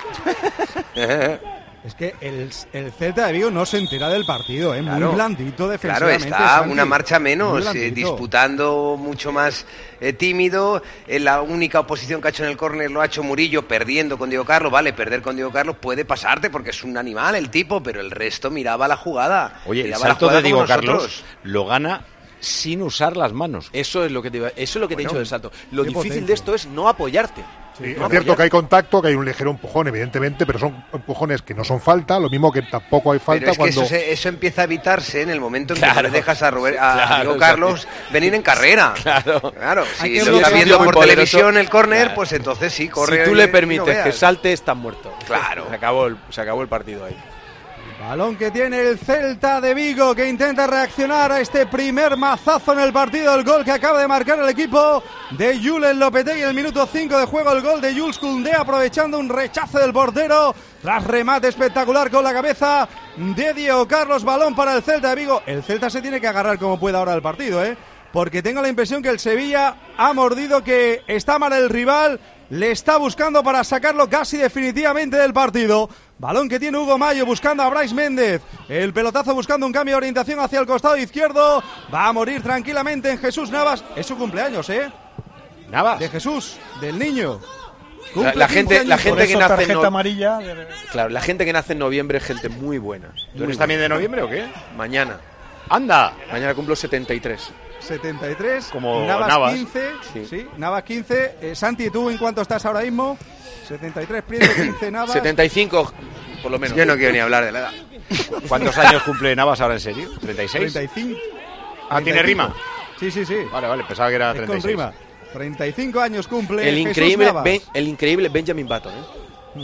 Es que el, el Celta de Vigo no se entera del partido, ¿eh? Claro. Muy blandito Claro, defensivamente. está Santi. una marcha Muy menos, eh, blandito. disputando mucho más eh, tímido. En la única oposición que ha hecho en el córner lo ha hecho Murillo, perdiendo con Diego Carlos. Vale, perder con Diego Carlos puede pasarte porque es un animal el tipo, pero el resto miraba la jugada. Oye, el miraba la salto jugada de Diego como Carlos nosotros. lo gana sin usar las manos. Eso es lo que te, iba- eso es lo que te he Bueno, dicho del salto. Lo qué diciil potencia. de esto es no apoyarte. Sí, No es cierto apoyarte. que hay contacto, que hay un ligero empujón, evidentemente, pero son empujones que no son falta, lo mismo que tampoco hay falta Pero es que cuando... eso, se- eso empieza a evitarse en el momento en Claro. que no le dejas a, Robert- a Claro, Diego exacto. Carlos venir en carrera. Claro. Claro, Hay si que lo bloquear. estás viendo Muy por poderoso. televisión el córner, Claro. pues entonces sí, corre. Si tú y- le y no permites que veas. salte, estás muerto. Claro. Se acabó el, se acabó el partido ahí. Balón que tiene el Celta de Vigo, que intenta reaccionar a este primer mazazo en el partido. El gol que acaba de marcar el equipo de Julen Lopetegui. El minuto cinco de juego, el gol de Jules Koundé, aprovechando un rechace del portero tras remate espectacular con la cabeza de Diego Carlos. Balón para el Celta de Vigo. El Celta se tiene que agarrar como pueda ahora al partido, ¿eh? Porque tengo la impresión que el Sevilla ha mordido, que está mal el rival, le está buscando para sacarlo casi definitivamente del partido. Balón que tiene Hugo Mayo buscando a Brais Méndez. El pelotazo buscando un cambio de orientación hacia el costado izquierdo. Va a morir tranquilamente en Jesús Navas. Es su cumpleaños, ¿eh? Navas. De Jesús, del niño. La, Cumple la quince gente, la años. gente Por que eso nace en tarjeta no- amarilla. de- claro, la gente que nace en noviembre es gente muy buena. ¿Tú eres también de noviembre o qué? Mañana. ¡Anda! Mañana cumplo setenta y tres. setenta y tres. Como Navas, Navas. quince. Sí. Sí. Navas quince. Eh, Santi, ¿tú en cuánto estás ahora mismo? setenta y tres, Prieto, quince, Navas. setenta y cinco, por lo menos. Yo no quiero ni hablar de la edad. ¿Cuántos años cumple Navas ahora en serio? ¿treinta y seis? treinta y cinco. Ah, ¿tiene rima? Sí, sí, sí. Vale, vale, pensaba que era Es treinta y con seis. rima. treinta y cinco años cumple El Jesús increíble, Navas. Ben- el increíble Benjamin Button, ¿eh?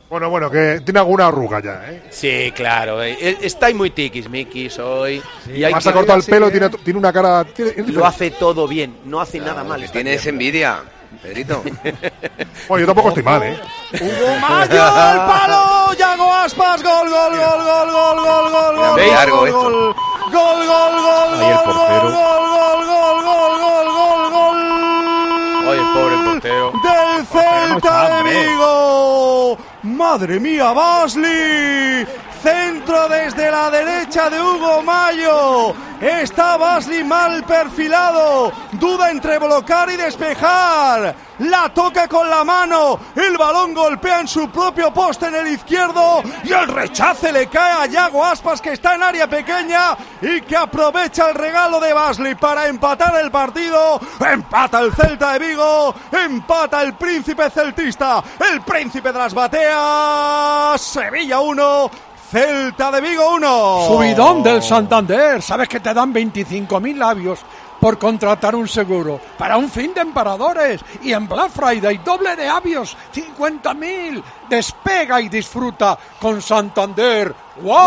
Bueno, bueno, que tiene alguna arruga ya, ¿eh? Sí, claro. Eh. Estáis muy tiquismiquis hoy. Sí, y hay que cortar el pelo, tiene, tiene una cara... Tiene, lo hace todo bien, no hace claro, nada mal. Tienes envidia, Pedrito. Bueno, yo tampoco estoy mal, ¿eh? Hugo Mayo, el palo, Yago Aspas, gol, gol, gol, gol, gol, gol, gol, gol, largo esto. gol, gol, gol, gol, Ahí el gol, portero. gol, gol, gol, gol, gol, gol, gol. Oye, el pobre portero. Del Celta de Vigo. Madre mía, Basley. Centro desde la derecha de Hugo Mayo. Está Basley mal perfilado. Duda entre bloquear y despejar. La toca con la mano. El balón golpea en su propio poste en el izquierdo. Y el rechace le cae a Yago Aspas, que está en área pequeña y que aprovecha el regalo de Basley para empatar el partido. Empata el Celta de Vigo. Empata el príncipe celtista. El príncipe de las bateas. Sevilla uno. Celta de Vigo uno. Subidón del Santander. Sabes que te dan veinticinco mil labios por contratar un seguro para un fin de emperadores, y en Black Friday doble de avios, cincuenta mil. Despega y disfruta con Santander. ¡Wow!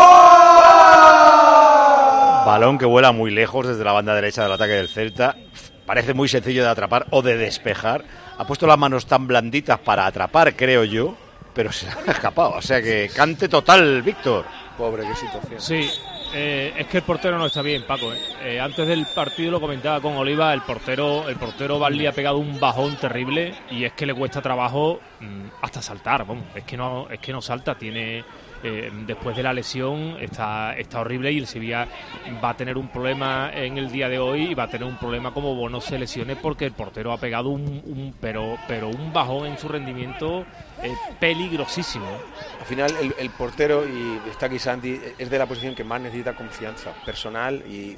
Balón que vuela muy lejos desde la banda derecha del ataque del Celta. Parece muy sencillo de atrapar o de despejar. Ha puesto las manos tan blanditas para atrapar, creo yo, pero se ha escapado. O sea que cante total, Víctor. Pobre, qué situación. Sí, eh, es que el portero no está bien, Paco. ¿eh? Eh, antes del partido lo comentaba con Oliva, el portero el portero Basley ha pegado un bajón terrible y es que le cuesta trabajo mmm, hasta saltar. Vamos, es que no es que no salta, tiene... Eh, después de la lesión está, está horrible, y el Sevilla va a tener un problema en el día de hoy, y va a tener un problema como Bono se lesione, porque el portero ha pegado un, un pero pero un bajón en su rendimiento eh, peligrosísimo. Al final el, el portero, y está aquí Santi, es de la posición que más necesita confianza personal, y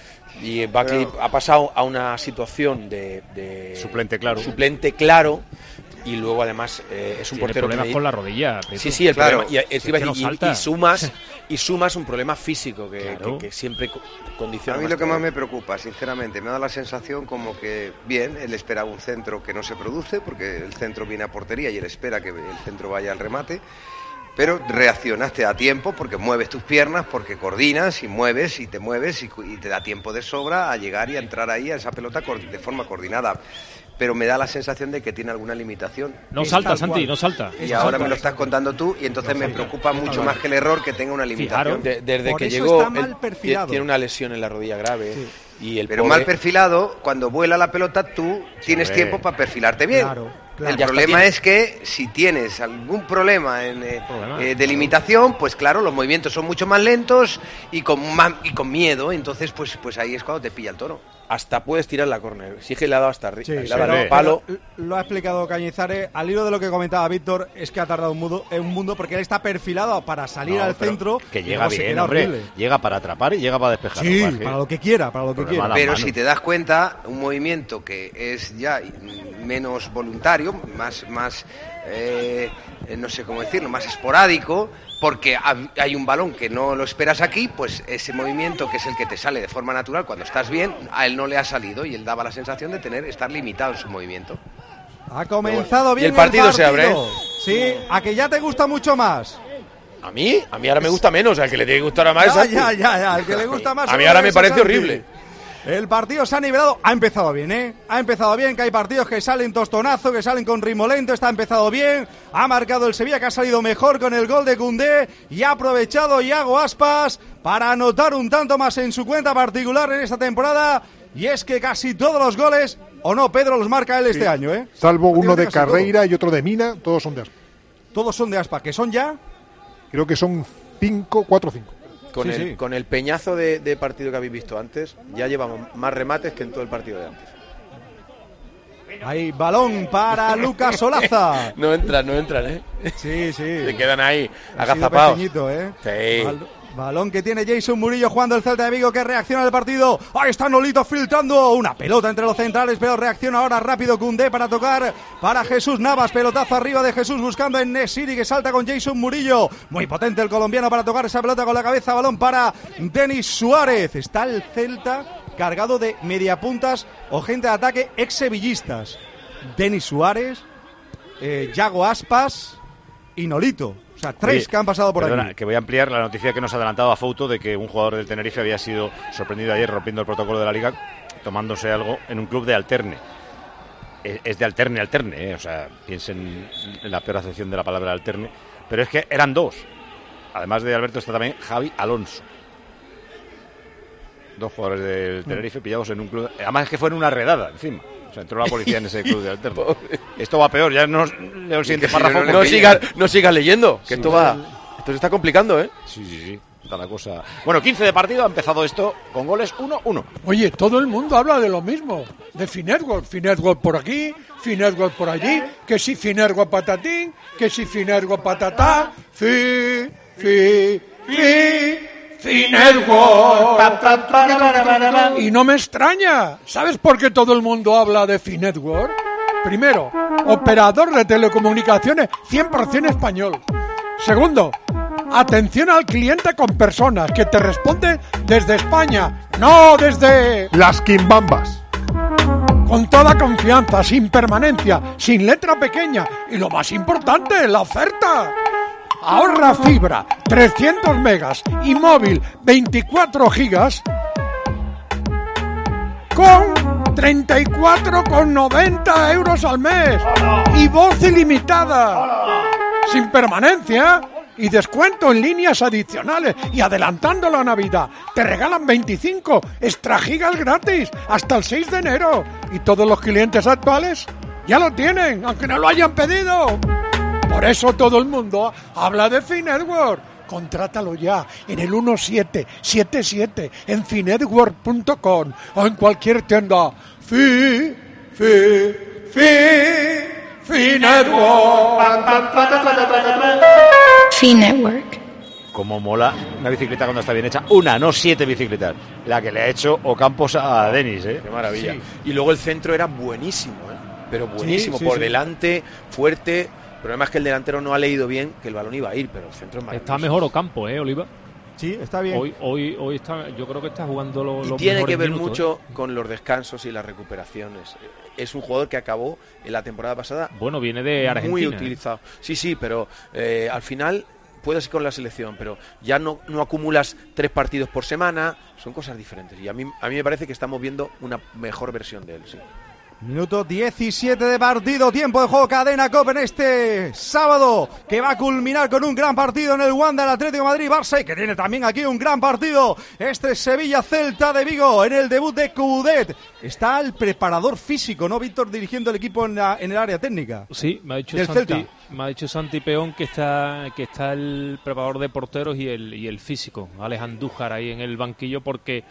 y Bakley pero... ha pasado a una situación de, de suplente claro suplente claro y luego además eh, es un Tiene portero problemas que con la rodilla. Sí, sí, el claro. problema. Y, si es que no y, salta. y sumas y sumas un problema físico que, claro. que, que siempre condiciona. A mí lo que más me preocupa, sinceramente, me da la sensación como que, bien, él espera un centro que no se produce, porque el centro viene a portería y él espera que el centro vaya al remate. Pero reaccionaste a tiempo porque mueves tus piernas, porque coordinas y mueves y te mueves y, y te da tiempo de sobra a llegar y a entrar ahí a esa pelota de forma coordinada. Pero me da la sensación de que tiene alguna limitación. No salta, Santi, no salta. Y ahora me lo estás contando tú, y entonces me preocupa mucho más que el error que tenga una limitación. De, desde que llegó, él tiene una lesión en la rodilla grave. Sí. Y el Pero pobre... mal perfilado, cuando vuela la pelota, tú tienes sí, tiempo para perfilarte bien. Claro, claro. El ya problema es que si tienes algún problema, en, eh, problema eh, de limitación, pues claro, los movimientos son mucho más lentos y con, más, y con miedo. Entonces, pues, pues ahí es cuando te pilla el toro. Hasta puedes tirar la córner. Sí que le ha dado hasta arriba. Sí, le ha dado el palo. Lo ha explicado Cañizares. Al hilo de lo que comentaba Víctor, es que ha tardado un mundo, un mundo porque él está perfilado para salir no, al centro. Que llega bien, hombre. Horrible. Llega para atrapar y llega para despejar. Sí, para lo que quiera, para lo que quiera. Pero si te das cuenta, un movimiento que es ya menos voluntario, más, más eh, no sé cómo decirlo, más esporádico, porque hay un balón que no lo esperas aquí, pues ese movimiento que es el que te sale de forma natural cuando estás bien, a él no le ha salido y él daba la sensación de tener estar limitado en su movimiento. Ha comenzado bien y el partido, el partido. Se abre. Sí, a que ya te gusta mucho más. ¿A mí? A mí ahora me gusta menos, al que le tiene que gustar a más. Ya, ya, ya, ya, al que le gusta más. A mí ahora me parece horrible. El partido se ha nivelado, ha empezado bien, ¿eh? Ha empezado bien, que hay partidos que salen tostonazo, que salen con ritmo lento, está empezado bien, ha marcado el Sevilla, que ha salido mejor con el gol de Koundé, y ha aprovechado Yago Aspas para anotar un tanto más en su cuenta particular en esta temporada, y es que casi todos los goles, o no, Pedro, los marca él este sí. año, ¿eh? Salvo uno de Carreira todo. Y otro de Mina, todos son de Aspas. Todos son de Aspas, que son ya... Creo que son cinco, cuatro, cinco. Con, sí, el, sí. con el peñazo de, de partido que habéis visto antes, ya llevamos más remates que en todo el partido de antes. Hay balón para Lucas Solaza. No entran, no entran, ¿eh? Sí, sí. Se quedan ahí, agazapados. ¿eh? Sí. Bal- balón que tiene Jason Murillo jugando el Celta de Vigo, que reacciona al partido. Ahí está Nolito filtrando una pelota entre los centrales, pero reacciona ahora rápido Koundé para tocar para Jesús Navas. Pelotazo arriba de Jesús buscando en Nesiri, que salta con Jason Murillo. Muy potente el colombiano para tocar esa pelota con la cabeza. Balón para Denis Suárez. Está el Celta cargado de mediapuntas o gente de ataque ex-sevillistas. Denis Suárez, eh, Yago Aspas y Nolito. O sea, tres Oye, que han pasado por perdona, aquí. que voy a ampliar la noticia que nos ha adelantado a Fouto de que un jugador del Tenerife había sido sorprendido ayer rompiendo el protocolo de la Liga, tomándose algo en un club de alterne. Es, es de alterne, alterne, ¿eh? O sea, piensen en la peor acepción de la palabra alterne. Pero es que eran dos. Además de Alberto está también Javi Alonso. Dos jugadores del Tenerife pillados en un club. Además es que fue en una redada encima. O sea, entró la policía en ese club de alterne. Esto va peor, ya no leo el siguiente párrafo. No, no sigas no siga leyendo, que Sí, esto no, va. no. Esto se está complicando, ¿eh? Sí, sí, sí. Está la cosa. Bueno, quince de partido, ha empezado esto con goles uno uno. Oye, todo el mundo habla de lo mismo. De Finetwork. Finetwork por aquí, Finetwork por allí. Que si Finetwork patatín, que si Finetwork patatá. Fi, fi, fi. Finetwork. Y no me extraña. ¿Sabes por qué todo el mundo habla de Finetwork? Primero, operador de telecomunicaciones cien por ciento español. Segundo, atención al cliente con personas que te responden desde España, no desde... Las quimbambas. Con toda confianza, sin permanencia, sin letra pequeña y lo más importante, la oferta. Ahorra fibra, trescientos megas y móvil, veinticuatro gigas con treinta y cuatro con noventa euros al mes y voz ilimitada, sin permanencia y descuento en líneas adicionales y adelantando la Navidad. Te regalan veinticinco extra gigas gratis hasta el seis de enero y todos los clientes actuales ya lo tienen, aunque no lo hayan pedido. Por eso todo el mundo habla de Finetwork. Contrátalo ya en el uno siete siete siete en finetwork punto com o en cualquier tienda. Fi, fi, fi, Finetwork. Finetwork. Como mola una bicicleta cuando está bien hecha. Una, no siete bicicletas. La que le ha hecho Ocampos a Denis, ¿eh? Qué maravilla. Sí. Y luego el centro era buenísimo, ¿eh? Pero buenísimo, Sí, sí, por sí. delante, fuerte. El problema es que el delantero no ha leído bien que el balón iba a ir, pero el centro es maravilloso. Está mejor Ocampo, ¿eh, Oliva? Sí, está bien. Hoy, hoy, hoy está, yo creo que está jugando lo- Y los tiene mejores que ver minutos, mucho ¿eh? con los descansos y las recuperaciones. Es un jugador que acabó en la temporada pasada Bueno, viene de Argentina. muy utilizado. Sí, sí, pero eh, al final puedes ir con la selección, pero ya no, no acumulas tres partidos por semana, son cosas diferentes. Y a mí, a mí me parece que estamos viendo una mejor versión de él, sí. Minuto diecisiete de partido, tiempo de juego, Cadena Cope en este sábado, que va a culminar con un gran partido en el Wanda, el Atlético de Madrid, Barça, y que tiene también aquí un gran partido, este Sevilla-Celta de Vigo, en el debut de Coudet. Está el preparador físico, ¿no, Víctor, dirigiendo el equipo en, la, en el área técnica? Sí, me ha dicho Del Santi, Celta. me ha dicho Santi Peón que está que está el preparador de porteros y el y el físico, Alex Andújar ahí en el banquillo, porque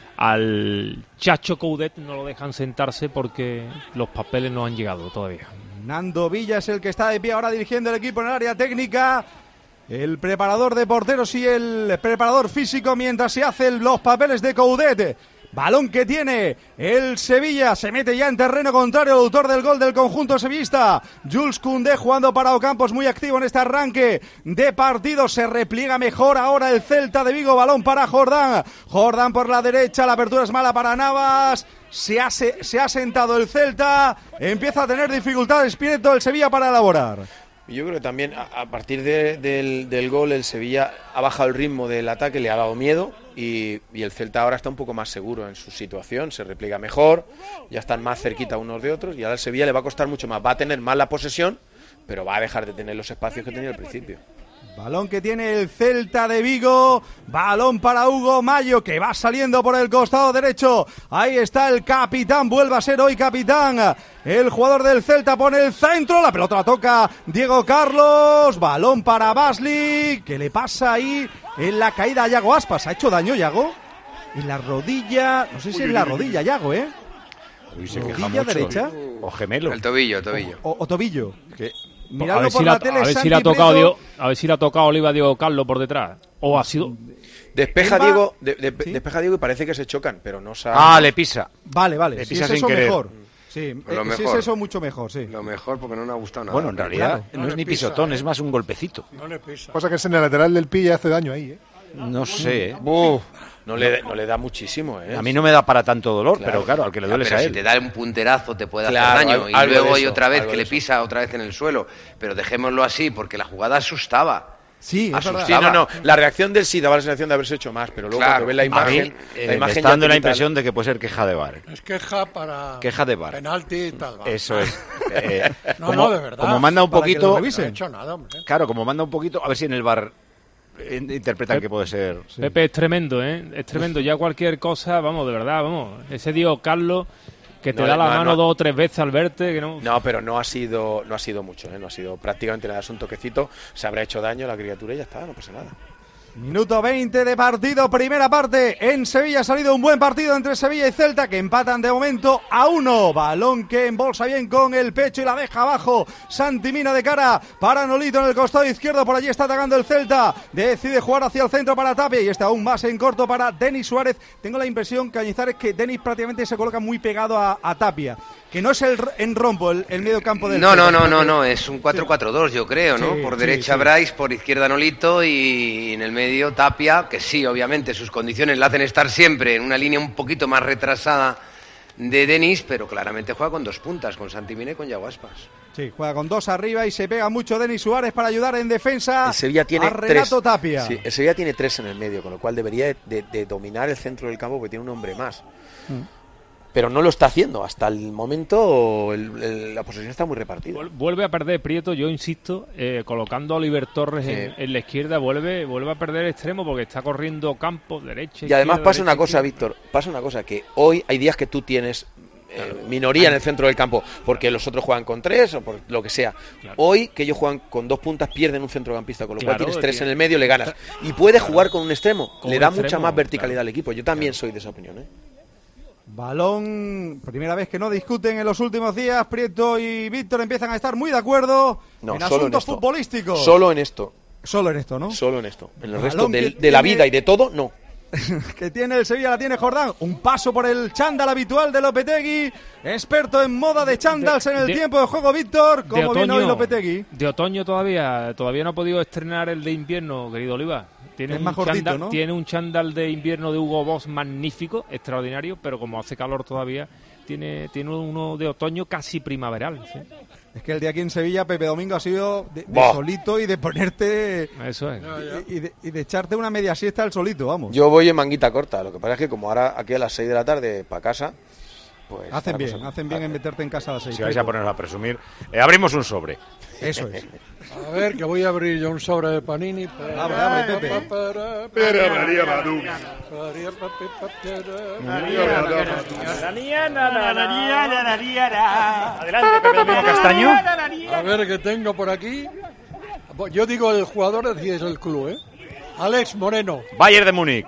al Chacho Coudet no lo dejan sentarse porque los papeles no han llegado todavía. Nando Villa es el que está de pie ahora dirigiendo el equipo en el área técnica. El preparador de porteros y el preparador físico mientras se hacen los papeles de Coudet. Balón que tiene el Sevilla, se mete ya en terreno contrario, el autor del gol del conjunto sevillista, Jules Koundé, jugando para Ocampos, muy activo en este arranque de partido, se repliega mejor ahora el Celta de Vigo, balón para Jordán, Jordán por la derecha, la apertura es mala para Navas, se ha, se, se ha sentado el Celta, empieza a tener dificultades Pineto el Sevilla para elaborar. Yo creo que también a, a partir de, del, del gol el Sevilla ha bajado el ritmo del ataque, le ha dado miedo y, y el Celta ahora está un poco más seguro en su situación, se repliega mejor, ya están más cerquita unos de otros y ahora el Sevilla le va a costar mucho más, va a tener más la posesión, pero va a dejar de tener los espacios que tenía al principio. Balón que tiene el Celta de Vigo, balón para Hugo Mayo que va saliendo por el costado derecho, ahí está el capitán, vuelve a ser hoy capitán, el jugador del Celta pone el centro, la pelota la toca Diego Carlos, balón para Basli, que le pasa ahí en la caída a Yago Aspas, ¿ha hecho daño Yago? En la rodilla, no sé si es la rodilla Yago, ¿eh? Uy, se queja Rodilla mucho. derecha. O gemelo. El tobillo, el tobillo. O, o tobillo. ¿Qué? Mirando a ver por si la la, tele, a ver si Santi le ha tocado Prieto. Diego, a ver si le ha tocado Oliva Diego Carlos por detrás. O ha sido Despeja Él va- Diego, de, de- ¿Sí? despeja Diego y parece que se chocan, pero no sabe. Ah, le pisa. Vale, vale, Le si pisa es sin eso querer. mejor. Sí, Lo eh, si mejor. es eso mucho mejor, sí. Lo mejor porque no nos ha gustado nada. Bueno, en realidad Claro. no, No es le ni pisa, pisotón, eh. es más un golpecito. No le pisa. Cosa que es en el lateral del pie y hace daño ahí, ¿eh? No sé, ¿eh? Buf, no le, no le da muchísimo. ¿eh? A mí no me da para tanto dolor, Claro. pero claro, al que le duele pero es a si él. te da un punterazo te puede Claro, hacer daño al- y algo luego de hay eso, otra vez algo que de le eso. pisa otra vez en el suelo. Pero dejémoslo así porque la jugada asustaba. Sí, es Asustaba. Sí, no, no. La reacción del sí daba la sensación de haberse hecho más, pero luego Claro. cuando ves la A mí imagen, eh, la me imagen está ya dando te la quita- impresión de que puede ser queja de V A R. Es queja para Queja de V A R. penalti y tal. va. Eso es. Eh, No, como, no, de verdad. como manda un Para que lo poquito... revisen. No he hecho nada, hombre. Claro, como manda un poquito, a ver si en el V A R in- interpretan que puede ser... Pepe, es tremendo, ¿eh? Es tremendo. Ya cualquier cosa, vamos, de verdad, vamos. Ese Diego Carlos que te No, da la no, mano no. dos o tres veces al verte, que no... No, pero no ha sido no ha sido mucho, ¿eh? No ha sido prácticamente nada. Es un toquecito, se habrá hecho daño a la criatura y ya está, no pasa nada. Minuto veinte de partido, primera parte. En Sevilla ha salido un buen partido entre Sevilla y Celta, que empatan de momento a uno. Balón que embolsa bien con el pecho y la deja abajo. Santi Mina de cara para Nolito en el costado izquierdo. Por allí está atacando el Celta. Decide jugar hacia el centro para Tapia y está aún más en corto para Denis Suárez. Tengo la impresión, Cañizares, que Denis prácticamente se coloca muy pegado a, a Tapia. Que no es el en rompo el, el medio campo del No, Celta, no, no, sino no, que- no, es un cuatro cuatro dos yo creo, ¿no? Sí, Por sí, derecha sí. Bryce, por izquierda Nolito y en el medio Tapia, que sí, obviamente sus condiciones la hacen estar siempre en una línea un poquito más retrasada de Denis, pero claramente juega con dos puntas, con Santi Mina y con Yago Aspas. Sí, juega con dos arriba y se pega mucho Denis Suárez para ayudar en defensa El Sevilla tiene a Renato tres. Tapia. Sí, el Sevilla tiene tres en el medio, con lo cual debería de, de- de dominar el centro del campo porque tiene un hombre más. Mm. Pero no lo está haciendo. Hasta el momento el- el- la posesión está muy repartida. Vuel- Vuelve a perder Prieto, yo insisto, eh, colocando a Oliver Torres en, Sí. en la izquierda, vuelve vuelve a perder extremo porque está corriendo campo, derecha, Y además izquierda, pasa una derecha, cosa, izquierda. Víctor, pasa una cosa, que hoy hay días que tú tienes eh, minoría en el centro del campo, porque los otros juegan con tres o por lo que sea. Hoy, que ellos juegan con dos puntas, pierden un centrocampista, con lo Claro, cual tienes tres tío. en el medio, le ganas. Y puedes jugar con un extremo, Con le un da extremo, mucha más verticalidad claro. al equipo. Yo también soy de esa opinión, ¿eh? Balón, primera vez que no discuten en los últimos días. Prieto y Víctor empiezan a estar muy de acuerdo No, en solo en asuntos esto. futbolísticos. Solo en esto. Solo en esto, ¿no? Solo en esto. En el Balón resto que de, de la tiene- vida y de todo, no. Que tiene el Sevilla, la tiene Jordán. Un paso por el chándal habitual de Lopetegui. Experto en moda de chándals en el de- tiempo de juego, Víctor. De ¿Cómo viene hoy Lopetegui? de otoño todavía, todavía no ha podido estrenar el de invierno, querido Oliva. Tiene Es un más gordito, chándal, ¿no? Tiene un chándal de invierno de Hugo Boss magnífico, extraordinario, pero como hace calor todavía, tiene, tiene uno de otoño casi primaveral. ¿sí? Es que el día aquí en Sevilla, Pepe Domingo, ha sido de, de Buah. solito y de ponerte... Eso es. Y, y de, y de echarte una media siesta al solito, vamos. Yo voy en manguita corta. Lo que pasa es que como ahora aquí a las seis de la tarde para casa, pues... Hacen está la bien, cosa- hacen bien en meterte en casa a las seis. Si vais a ponernos a presumir, eh, abrimos un sobre. Eso es. A ver, que voy a abrir yo un sobre de Panini. Abre, abre, Pepe. Pero María Madú. Adelante, Pepe Domingo Castaño. A ver qué tengo por aquí. Yo digo el jugador, decís el club, ¿eh? Alex Moreno, Bayern de Múnich,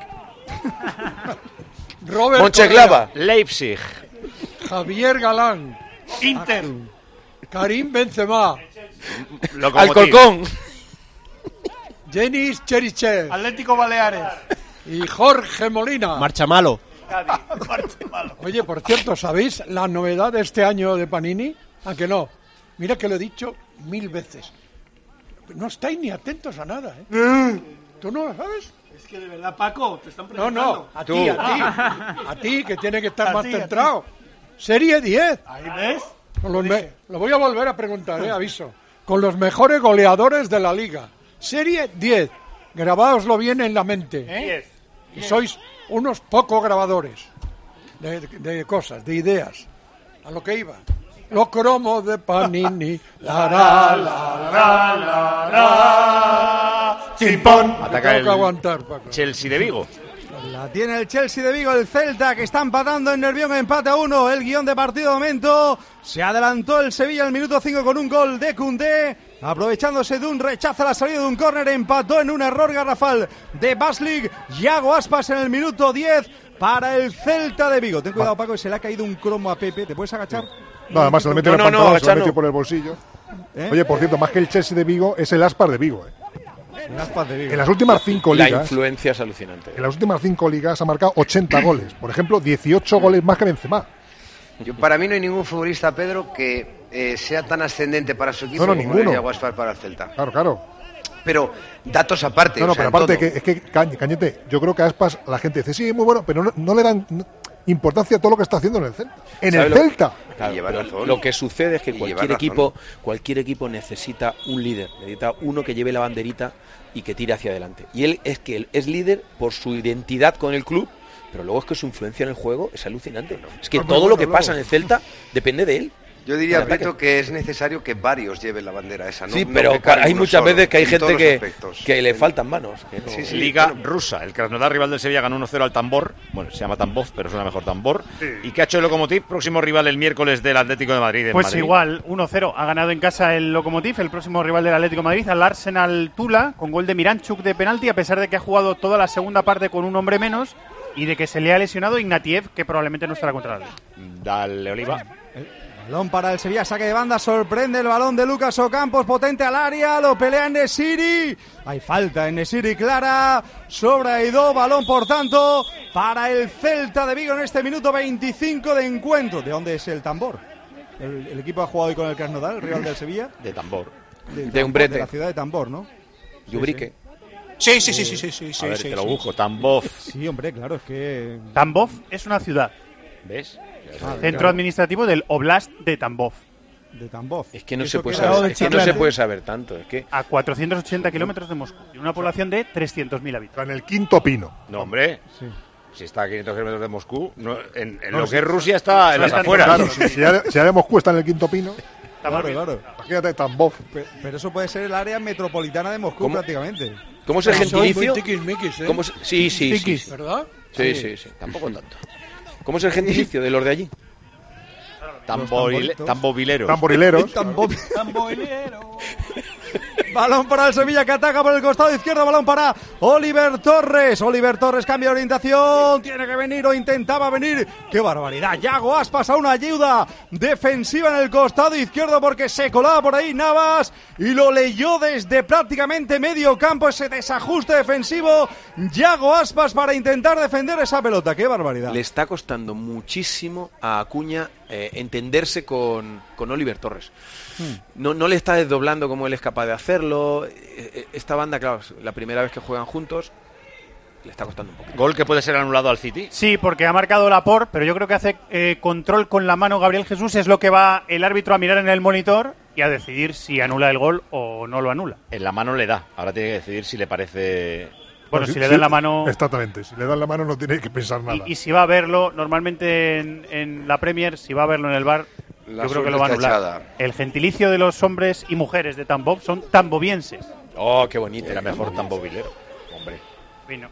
Robert Monchengladbach. Leipzig, Correa, Javier Galán, Inter. Karim Benzema, Lokomotiv, Alcorcón. Denis Cherichev Atlético Baleares. y Jorge Molina. Marcha malo. Oye, por cierto, ¿sabéis la novedad de este año de Panini? ¿A que no? Mira que lo he dicho mil veces. No estáis ni atentos a nada, ¿eh? ¿Tú no lo sabes? Es que de verdad, Paco, te están No, preguntando. no, a ti, a ti. A ti, que tiene que estar A más ti, a ti. centrado. Serie diez. Ahí ves. Con los me- Lo voy a volver a preguntar, eh, aviso. Con los mejores goleadores de la liga. Serie diez. Grabáoslo bien en la mente. ¿Eh? Y sois unos pocos grabadores de, de cosas, de ideas. A lo que iba. Los cromos de Panini. La, la, la, la, la, la. Chimpón. Ataca Tengo el que aguantar, Paco. Chelsea de Vigo. La tiene el Chelsea de Vigo, el Celta, que está empatando en Nervión, empate a uno. El guión de partido de momento. Se adelantó el Sevilla al minuto cinco con un gol de Koundé. Aprovechándose de un rechazo a la salida de un córner, empató en un error garrafal de Baslik. Yago Aspas en el minuto diez para el Celta de Vigo. Ten cuidado, Paco, que se le ha caído un cromo a Pepe. ¿Te puedes agachar? No, además se lo mete No, en el no, no, pantalón, se lo agachar mete no. por el bolsillo. ¿Eh? Oye, por cierto, más que el Chelsea de Vigo, es el Aspas de Vigo. ¿eh? El Aspas de Vigo. En las últimas cinco La ligas, influencia es alucinante. en las últimas cinco ligas ha marcado ochenta goles. Por ejemplo, dieciocho goles más que Benzema. Yo, para mí no hay ningún futbolista, Pedro, que eh, sea tan ascendente para su equipo No, no, como ninguno. es Yago Aspas para el Celta. Claro, claro. pero datos aparte. No, no, o sea, pero aparte, todo. que, es que Ca- Cañete, yo creo que a Aspas la gente dice, sí, muy bueno, pero no, no le dan no, importancia a todo lo que está haciendo en el Celta. En el ¿Sabe lo- Celta. Claro, lleva pero razón. lo que sucede es que Y cualquier lleva equipo, cualquier equipo necesita un líder, necesita uno que lleve la banderita y que tire hacia adelante. Y él es que él es líder por su identidad con el club, pero luego es que su influencia en el juego es alucinante. Es que Hombre, todo bueno, lo que luego. pasa en el Celta depende de él. Yo diría, En ataque. Brito, que es necesario que varios lleven la bandera esa, ¿no? Sí, No pero que cargue hay uno muchas solo, veces que hay en gente todos los que, aspectos. que le faltan manos. que no- Sí, sí. Liga bueno. rusa. El Krasnodar, rival del Sevilla, ganó uno cero al Tambor. Bueno, se llama Tambov, pero suena mejor Tambor. ¿Y qué ha hecho el Lokomotiv? Próximo rival el miércoles del Atlético de Madrid. en Pues Madrid. igual, uno cero. Ha ganado en casa el Lokomotiv, el próximo rival del Atlético de Madrid, al Arsenal Tula, con gol de Miranchuk de penalti, a pesar de que ha jugado toda la segunda parte con un hombre menos y de que se le ha lesionado Ignatiev, que probablemente no estará contra el Atlético. Dale, Oliva. Balón para el Sevilla, saque de banda, sorprende el balón de Lucas Ocampos, potente al área, lo pelea Nesiri. Hay falta en Nesiri clara, sobra Eidó, balón por tanto para el Celta de Vigo en este minuto veinticinco de encuentro. ¿De dónde es el tambor? El, el equipo ha jugado hoy con el Krasnodar, el rival del Sevilla. De Tambor. De, De Tambor, Umbrete. de la ciudad de Tambor, ¿no? Yubrique. Sí, sí, sí, sí, sí, sí, A sí, ver, sí, te lo sí. busco. Tambov. Sí, hombre, claro, es que... Tambov es una ciudad, ¿Ves? Ah, centro claro, administrativo del Oblast de Tambov, de Tambov. Es que no Eso se puede que era- saber, es que no se Chiclana. puede saber tanto. Es que a cuatrocientos ochenta kilómetros de Moscú, y una población de trescientos mil habitantes. En el quinto pino. No, hombre. Sí. Si está a quinientos kilómetros de Moscú, no, en, en No, lo sí, que es Rusia está en no las está en afueras. Claro, si ya, de, si ya de Moscú está en el quinto pino, Claro, claro. imagínate Tambov. Pe- Pero eso puede ser el área metropolitana de Moscú ¿Cómo? prácticamente. ¿Cómo es el Soy gentilicio? muy tiquismiquis, ¿eh? ¿Cómo es- Sí, sí, sí. Tiquis, ¿verdad? Sí, sí, sí. Tampoco tanto. ¿Cómo es el gentilicio de los de allí? Tamborile- tamboritos. Tambovileros. Tamborileros. Tambov. Tamboilero. Balón para el Sevilla que ataca por el costado izquierdo. Balón para Oliver Torres. Oliver Torres cambia de orientación. Tiene que venir o intentaba venir. ¡Qué barbaridad! Yago Aspas a una ayuda defensiva en el costado izquierdo porque se colaba por ahí Navas y lo leyó desde prácticamente medio campo ese desajuste defensivo. Yago Aspas para intentar defender esa pelota. ¡Qué barbaridad! Le está costando muchísimo a Acuña eh, entenderse con, con Oliver Torres. No, no le está desdoblando como él es capaz de hacerlo. Eh, eh, Esta banda, claro, es la primera vez que juegan juntos, le está costando un poco. Gol que puede ser anulado al City. Sí, porque ha marcado Laporte, pero yo creo que hace eh, control con la mano Gabriel Jesús, es lo que va el árbitro a mirar en el monitor y a decidir si anula el gol o no lo anula. En la mano le da. Ahora tiene que decidir si le parece. Bueno, Pues si sí, le dan sí, la mano Exactamente. Si le dan la mano no tiene que pensar nada. y, y si va a verlo, normalmente en, en la Premier, si va a verlo en el bar, La yo creo que suerte lo va a está anular. echada. El gentilicio de los hombres y mujeres de Tambov son tambovienses. Oh, qué bonito. Era mejor Tambovilero. Hombre. Vino.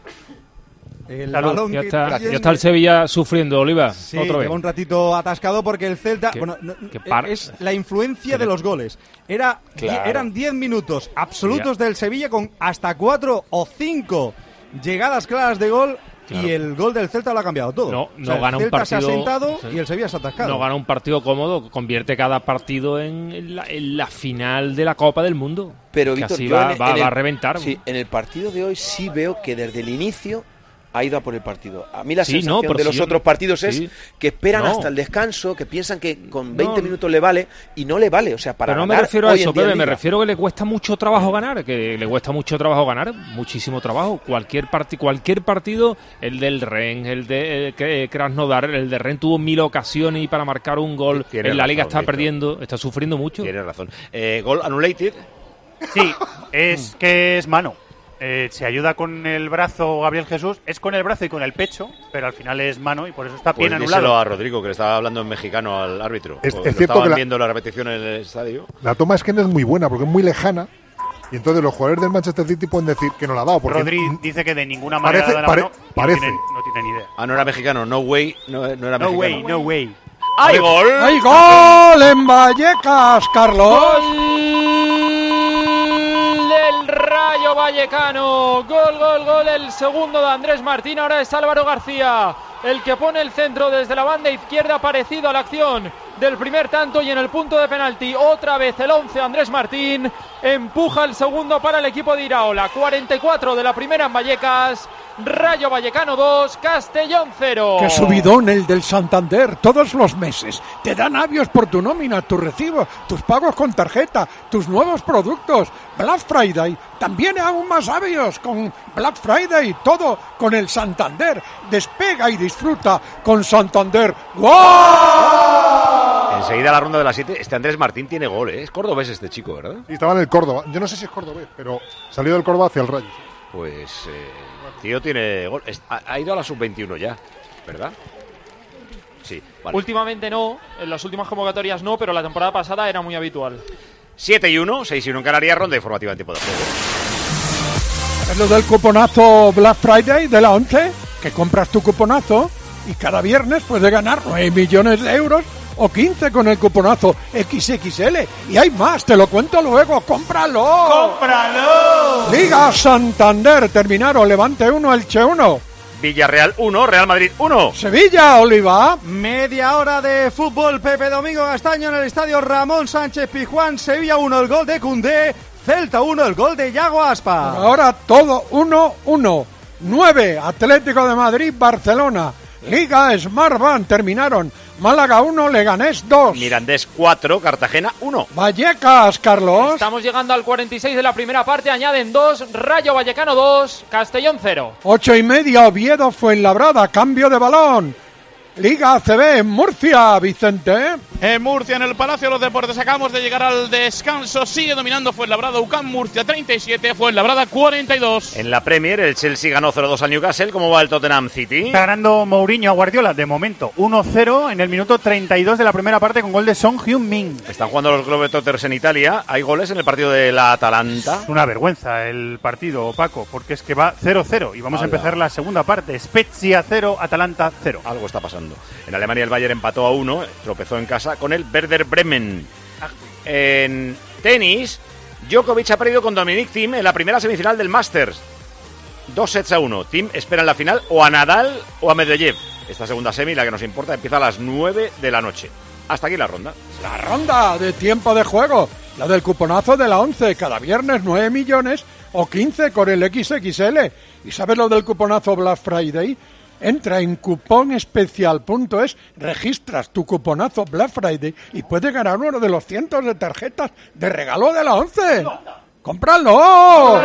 El Salud. balón Ya que está, tiene- ya está el Sevilla sufriendo, Oliva. Sí, Otra vez. lleva un ratito atascado porque el Celta... Qué- bueno, no, qué par- es la influencia de los goles. Era, Claro. die- eran diez minutos absolutos del Sevilla con hasta cuatro o cinco llegadas claras de gol Claro. y el gol del Celta lo ha cambiado todo. No, O no sea, gana el un Celta se ha partido- sentado sí. y el Sevilla se ha atascado. No gana un partido cómodo, convierte cada partido en la, en la final de la Copa del Mundo. Pero Que Víctor, así yo va, en- va- en va a el- reventar. Sí, en el partido de hoy sí veo que desde el inicio ha ido a por el partido. A mí la Sí, sensación no, pero de si los yo- otros partidos sí. es que esperan No. hasta el descanso, que piensan que con veinte No. minutos le vale y no le vale. O sea, para Pero no me ganar refiero a hoy eso, en día en Pepe, me Liga. refiero a que le cuesta mucho trabajo ganar, que le cuesta mucho trabajo ganar, muchísimo trabajo. Cualquier parti cualquier partido, el del Rennes, el de eh, Krasnodar, el de Rennes tuvo mil ocasiones y para marcar un gol Tienes en la Liga razón, está Víctor. perdiendo, está sufriendo mucho. Tienes razón. Eh, gol anulated. Sí, es que es mano. Eh, se ayuda con el brazo Gabriel Jesús, es con el brazo y con el pecho, pero al final es mano y por eso está Pues bien díselo anulado. a Rodrigo, que le estaba hablando en mexicano al árbitro. Es- Porque es lo cierto estaban que la- viendo la repetición en el estadio. La toma es que no es muy buena porque es muy lejana. Y entonces los jugadores del Manchester City pueden decir que no la ha dado. Porque Rodri dice que de ninguna manera Parece- da la pare- mano y parece. No, tienen, no tienen ni idea. Ah, no era mexicano. No way. No, no era No mexicano. way, no way. ¡Hay gol! ¡Hay gol en Vallecas, Carlos! Del Rayo Vallecano, gol, gol, gol, el segundo de Andrés Martín, ahora es Álvaro García, el que pone el centro desde la banda izquierda, parecido a la acción del primer tanto y en el punto de penalti otra vez el once Andrés Martín empuja el segundo para el equipo de Iraola. cuarenta y cuatro de la primera en Vallecas. Rayo Vallecano dos, Castellón cero. ¡Qué subidón el del Santander! Todos los meses te dan avios por tu nómina, tu recibo, tus pagos con tarjeta, tus nuevos productos. Black Friday, también aún más avios con Black Friday, todo con el Santander. Despega y disfruta con Santander. ¡Wow! Enseguida la ronda de las siete. Este Andrés Martín tiene gol, ¿eh? Es cordobés este chico, ¿verdad? Y estaba en el Córdoba. Yo no sé si es cordobés, pero salió del Córdoba hacia el Rayo. Pues eh, tío tiene gol. Ha, ha ido a la sub veintiuno ya, ¿verdad? Sí, vale. Últimamente no, en las últimas convocatorias no, pero la temporada pasada era muy habitual. siete y uno, seis y uno en Canarias, ronda informativa en tiempo de juego. Es lo del cuponazo Black Friday de la once, que compras tu cuponazo y cada viernes puedes ganar nueve millones de euros o quince con el cuponazo equis equis ele. Y hay más, te lo cuento luego. ¡Cómpralo! ¡Cómpralo! Liga Santander, terminaron Levante uno, Elche uno. Villarreal uno, Real Madrid uno. Sevilla, Oliva. Media hora de fútbol, Pepe Domingo Castaño en el estadio Ramón Sánchez Pizjuán. Sevilla uno, el gol de Koundé. Celta uno, el gol de Yago Aspa. Ahora todo uno uno. nueve, Atlético de Madrid, Barcelona. Liga Smartbank, terminaron Málaga uno, Leganés dos. Mirandés cuatro, Cartagena uno. Vallecas, Carlos. Estamos llegando al cuarenta y seis de la primera parte, añaden dos, Rayo Vallecano dos, Castellón cero. Ocho y media, Oviedo, Fuenlabrada, cambio de balón. Liga A C B en Murcia, Vicente. En Murcia, en el Palacio de los Deportes, acabamos de llegar al descanso. Sigue dominando Fuenlabrada, U C A M Murcia treinta y siete, Fuenlabrada cuarenta y dos. En la Premier, el Chelsea ganó cero dos al Newcastle. ¿Cómo va el Tottenham City? Está ganando Mourinho a Guardiola, de momento, uno cero en el minuto treinta y dos de la primera parte con gol de Son Heung-min. Están jugando los Globetrotters en Italia. ¿Hay goles en el partido de la Atalanta? Es una vergüenza el partido, Paco, porque es que va cero cero y vamos Ala. a empezar la segunda parte. Spezia cero, Atalanta cero. Algo está pasando. En Alemania el Bayern empató a uno, tropezó en casa con el Werder Bremen. En tenis, Djokovic ha perdido con Dominic Thiem en la primera semifinal del Masters. Dos sets a uno. Thiem espera en la final o a Nadal o a Medvedev. Esta segunda semi, la que nos importa, empieza a las nueve de la noche. Hasta aquí la ronda. La ronda de tiempo de juego. La del cuponazo de la once. Cada viernes nueve millones o quince con el equis equis ele. ¿Y sabes lo del cuponazo Black Friday? Entra en cuponespecial punto es, registras tu cuponazo Black Friday y puedes ganar uno de los cientos de tarjetas de regalo de la once. ¡Cómpralo!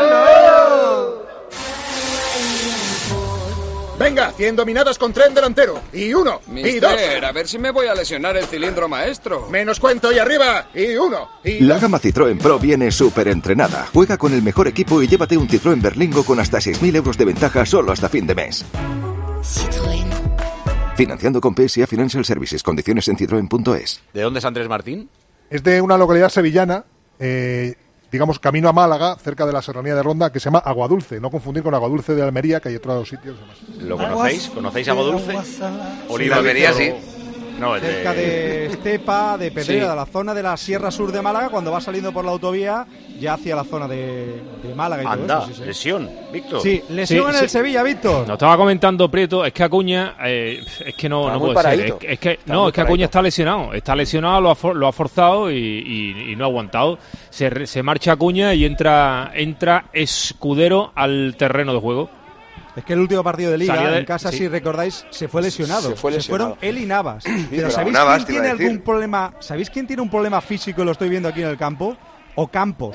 Venga, cien dominadas con tren delantero. Y uno, y dos. Mister, a ver si me voy a lesionar el cilindro maestro. Menos cuento y arriba. Y uno, y La gama Citroën Pro viene súper entrenada. Juega con el mejor equipo y llévate un Citroën Berlingo con hasta seis mil euros de ventaja solo hasta fin de mes. Citroën. Financiando con P S A Financial Services. Condiciones en citroen punto es. ¿De dónde es Andrés Martín? Es de una localidad sevillana, eh, digamos camino a Málaga, cerca de la serranía de Ronda, que se llama Aguadulce. No confundir con Aguadulce de Almería, que hay otros sitios demás. ¿Lo conocéis? ¿Conocéis Aguadulce? Oliva Almería, sí. No, el Cerca de Estepa, de Pedrera, Sí. de la zona de la Sierra Sur de Málaga, cuando va saliendo por la autovía, ya hacia la zona de, de Málaga y Anda, todo eso. Sí, sí. lesión, Víctor. Sí, lesión Sí, en el sí. Sevilla, Víctor. Nos estaba comentando Prieto, es que Acuña, eh, es que no, Está no muy puede ser. paradito. Es, es que, Está no, muy es que Acuña paradito. está lesionado. Está lesionado, lo ha, for- lo ha forzado y, y- y no ha aguantado. Se, re- se marcha Acuña y entra, entra Escudero al terreno de juego. Es que el último partido de Liga, Salía de- en casa, sí. si recordáis, se fue lesionado. Se fue lesionado. fueron él y Navas. Pero pero ¿sabéis Navas, quién te iba tiene a decir. algún problema? ¿Sabéis quién tiene un problema físico? Lo estoy viendo aquí en el campo. Ocampos.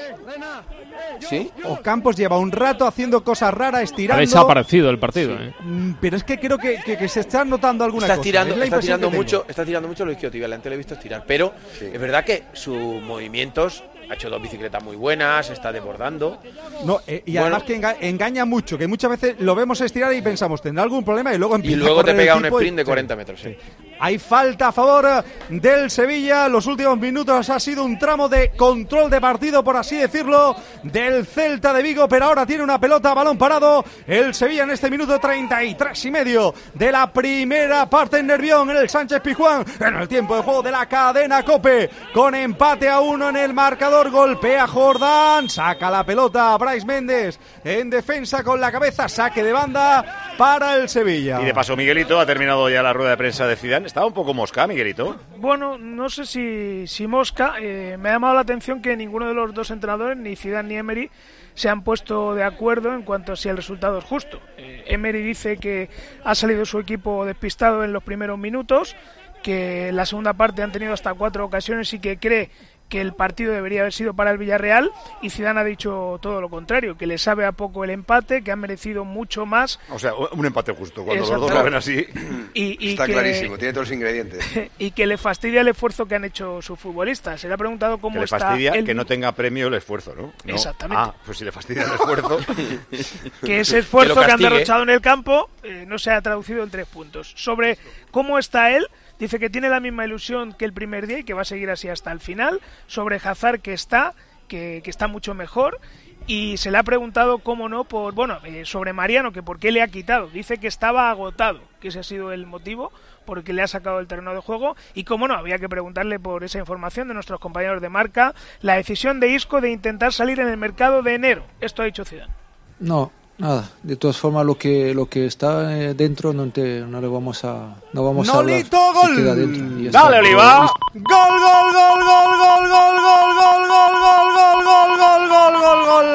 ¿Sí? Ocampos lleva un rato haciendo cosas raras, Ha estirando. desaparecido el partido. ¿eh? Mm, Pero es que creo que, que- que se está notando alguna Está cosa. tirando, Es la está impresión tirando que tengo. mucho, está tirando mucho lo isquiotibial, antes lo he visto estirar, pero es verdad que sus movimientos, ha hecho dos bicicletas muy buenas, está desbordando. No, eh, y Bueno. además que enga- engaña mucho, que muchas veces lo vemos estirar y pensamos, tendrá algún problema y luego Y empieza a luego te correr el pega un tipo y- sprint de sí. cuarenta metros. Sí. Hay falta a favor eh, del Sevilla. Los últimos minutos ha sido un tramo de control de partido, por así decirlo, del Celta de Vigo, pero ahora tiene una pelota a balón parado. El Sevilla en este minuto treinta y tres y medio de la primera parte en Nervión, en el Sánchez Pizjuán, en el tiempo de juego de la cadena COPE, con empate a uno en el marcador. Golpea Jordán, saca la pelota a Brais Méndez en defensa con la cabeza, saque de banda para el Sevilla. Y de paso, Miguelito, ha terminado ya la rueda de prensa de Zidane. Estaba un poco mosca, Miguelito. Bueno, no sé si, si mosca. Eh, me ha llamado la atención que ninguno de los dos entrenadores, ni Zidane ni Emery, se han puesto de acuerdo en cuanto a si el resultado es justo. Eh, Emery dice que ha salido su equipo despistado en los primeros minutos, que en la segunda parte han tenido hasta cuatro ocasiones y que cree que el partido debería haber sido para el Villarreal, y Zidane ha dicho todo lo contrario, que le sabe a poco el empate, que han merecido mucho más. O sea, un empate justo, cuando los dos lo ven así. Y, y Está que, clarísimo, tiene todos los ingredientes. Y que le fastidia el esfuerzo que han hecho sus futbolistas. Se le ha preguntado cómo que le está fastidia el... que no tenga premio el esfuerzo, ¿no? ¿no? Exactamente. Ah, pues si le fastidia el esfuerzo. Que ese esfuerzo que, que han derrochado en el campo eh, no se ha traducido en tres puntos. Sobre cómo está él, dice que tiene la misma ilusión que el primer día y que va a seguir así hasta el final. Sobre Hazard, que está, que, que está mucho mejor. Y se le ha preguntado, cómo no, por bueno eh, sobre Mariano, que por qué le ha quitado. Dice que estaba agotado, que ese ha sido el motivo por el que le ha sacado el terreno de juego. Y cómo no, había que preguntarle por esa información de nuestros compañeros de Marca, la decisión de Isco de intentar salir en el mercado de enero. Esto ha dicho Zidane. No, nada. De todas formas, lo que lo que está eh, dentro no te no le vamos a no vamos Nolito, a hablar. gol. Se queda dentro y ya Dale, está. Oliva. Gol, gol, gol, gol, gol, gol, gol, gol, gol, gol, gol, gol, gol, gol, gol,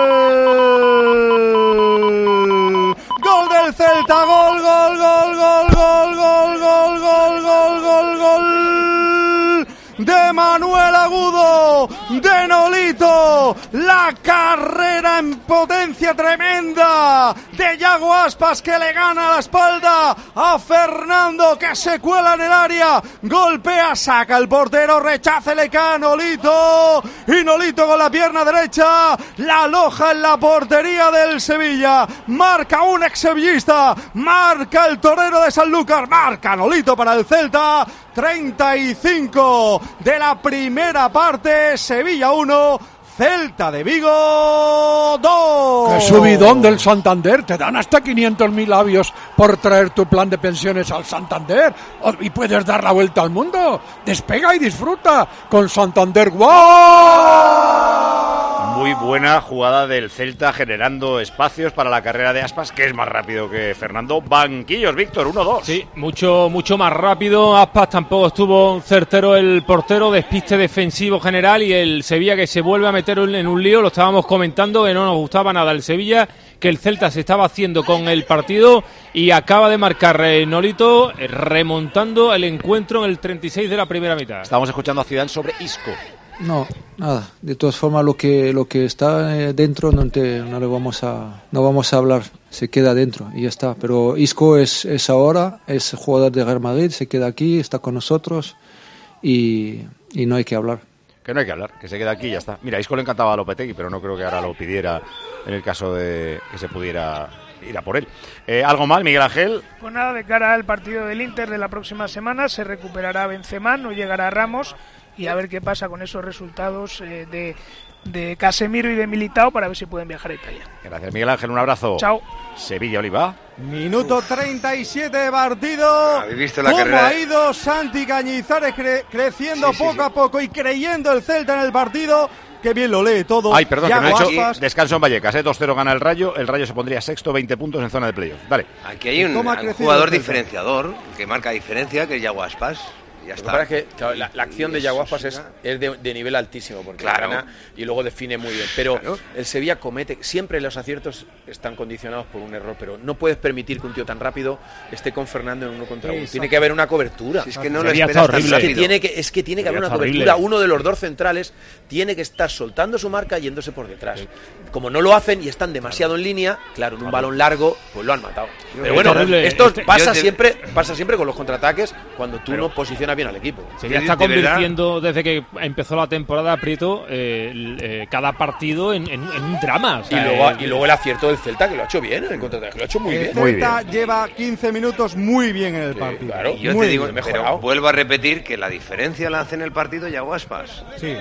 gol. Gol del Celta, gol, gol, gol, gol, gol, gol, gol, gol, gol, gol, gol. De Manuel Agudo, de Nolito, la carrera en potencia tremenda de Yago Aspas, que le gana la espalda a Fernando, que se cuela en el área, golpea, saca el portero, rechaza, le cae a Nolito, y Nolito con la pierna derecha la aloja en la portería del Sevilla. Marca un exsevillista, marca el torero de Sanlúcar, marca Nolito para el Celta. treinta y cinco de la primera parte, Sevilla uno, Celta de Vigo dos. ¡Qué subidón del Santander! Te dan hasta quinientos mil labios por traer tu plan de pensiones al Santander. Y puedes dar la vuelta al mundo. Despega y disfruta con Santander. ¡Wow! Muy buena jugada del Celta, generando espacios para la carrera de Aspas, que es más rápido que Fernando. Banquillos, Víctor, uno dos. Sí, mucho, mucho más rápido. Aspas tampoco estuvo certero el portero, despiste defensivo general, y el Sevilla que se vuelve a meter en un lío. Lo estábamos comentando, que no nos gustaba nada el Sevilla, que el Celta se estaba haciendo con el partido, y acaba de marcar eh, Nolito, eh, remontando el encuentro en el treinta y seis de la primera mitad. Estamos escuchando a Zidane sobre Isco. No, nada. De todas formas, lo que lo que está eh, dentro no te no le vamos a no vamos a hablar. Se queda dentro y ya está. Pero Isco es es ahora, es jugador de Real Madrid, se queda aquí, está con nosotros y, y no hay que hablar. Que no hay que hablar, que se queda aquí y ya está. Mira, a Isco le encantaba a Lopetegui, pero no creo que ahora lo pidiera en el caso de que se pudiera ir a por él. Eh, ¿Algo mal, Miguel Ángel? Pues nada, de cara al partido del Inter de la próxima semana, se recuperará Benzema, no llegará Ramos, y a ver qué pasa con esos resultados eh, de, de Casemiro y de Militao, para ver si pueden viajar a Italia. Gracias, Miguel Ángel, un abrazo. Chao. Sevilla, Oliva. Minuto treinta y siete de partido. ¿Habéis visto la ¿Cómo carrera? ha ido Santi Cañizares cre- creciendo Sí, sí, poco sí. a poco y creyendo el Celta en el partido? Qué bien lo lee todo. Ay, perdón, que no he Yago hecho Aspas. descanso en Vallecas, ¿eh? dos cero gana el Rayo, el Rayo se pondría sexto, veinte puntos en zona de playoff. Dale. Aquí hay un, ¿Cómo ha un crecido jugador el Celta? diferenciador que marca diferencia, que es Yago Aspas. Ya Lo que está. pasa es que claro, la, la acción de Yago Aspas es, es de, de nivel altísimo, porque Claro. gana y luego define muy bien. Pero Claro. el Sevilla comete, siempre los aciertos están condicionados por un error, pero no puedes permitir que un tío tan rápido esté con Fernando en uno contra uno. Exacto. Tiene que haber una cobertura. Si es que no lo Sería esperas tan horrible. Es que rápido. tiene que, es que, tiene que haber Sería una horrible. cobertura. Uno de los dos centrales tiene que estar soltando su marca y yéndose por detrás. Como no lo hacen y están demasiado en línea, claro, en un balón largo, pues lo han matado. Pero Es bueno, horrible. esto Este- pasa yo te- siempre, pasa siempre con los contraataques cuando tú Pero- no posicionas bien al equipo. Sevilla De- está de verdad. convirtiendo, desde que empezó la temporada, Prieto, eh, el- eh, cada partido en, en- en un drama. O Y sea, luego, eh, y luego el acierto del Celta, que lo ha hecho bien, el contraataque lo ha hecho muy El bien. Muy Celta bien. lleva quince minutos muy bien en el Sí, partido. claro. Y yo Muy te digo, bien. pero mejorado. vuelvo a repetir que la diferencia la hace en el partido Yago Aspas. Sí.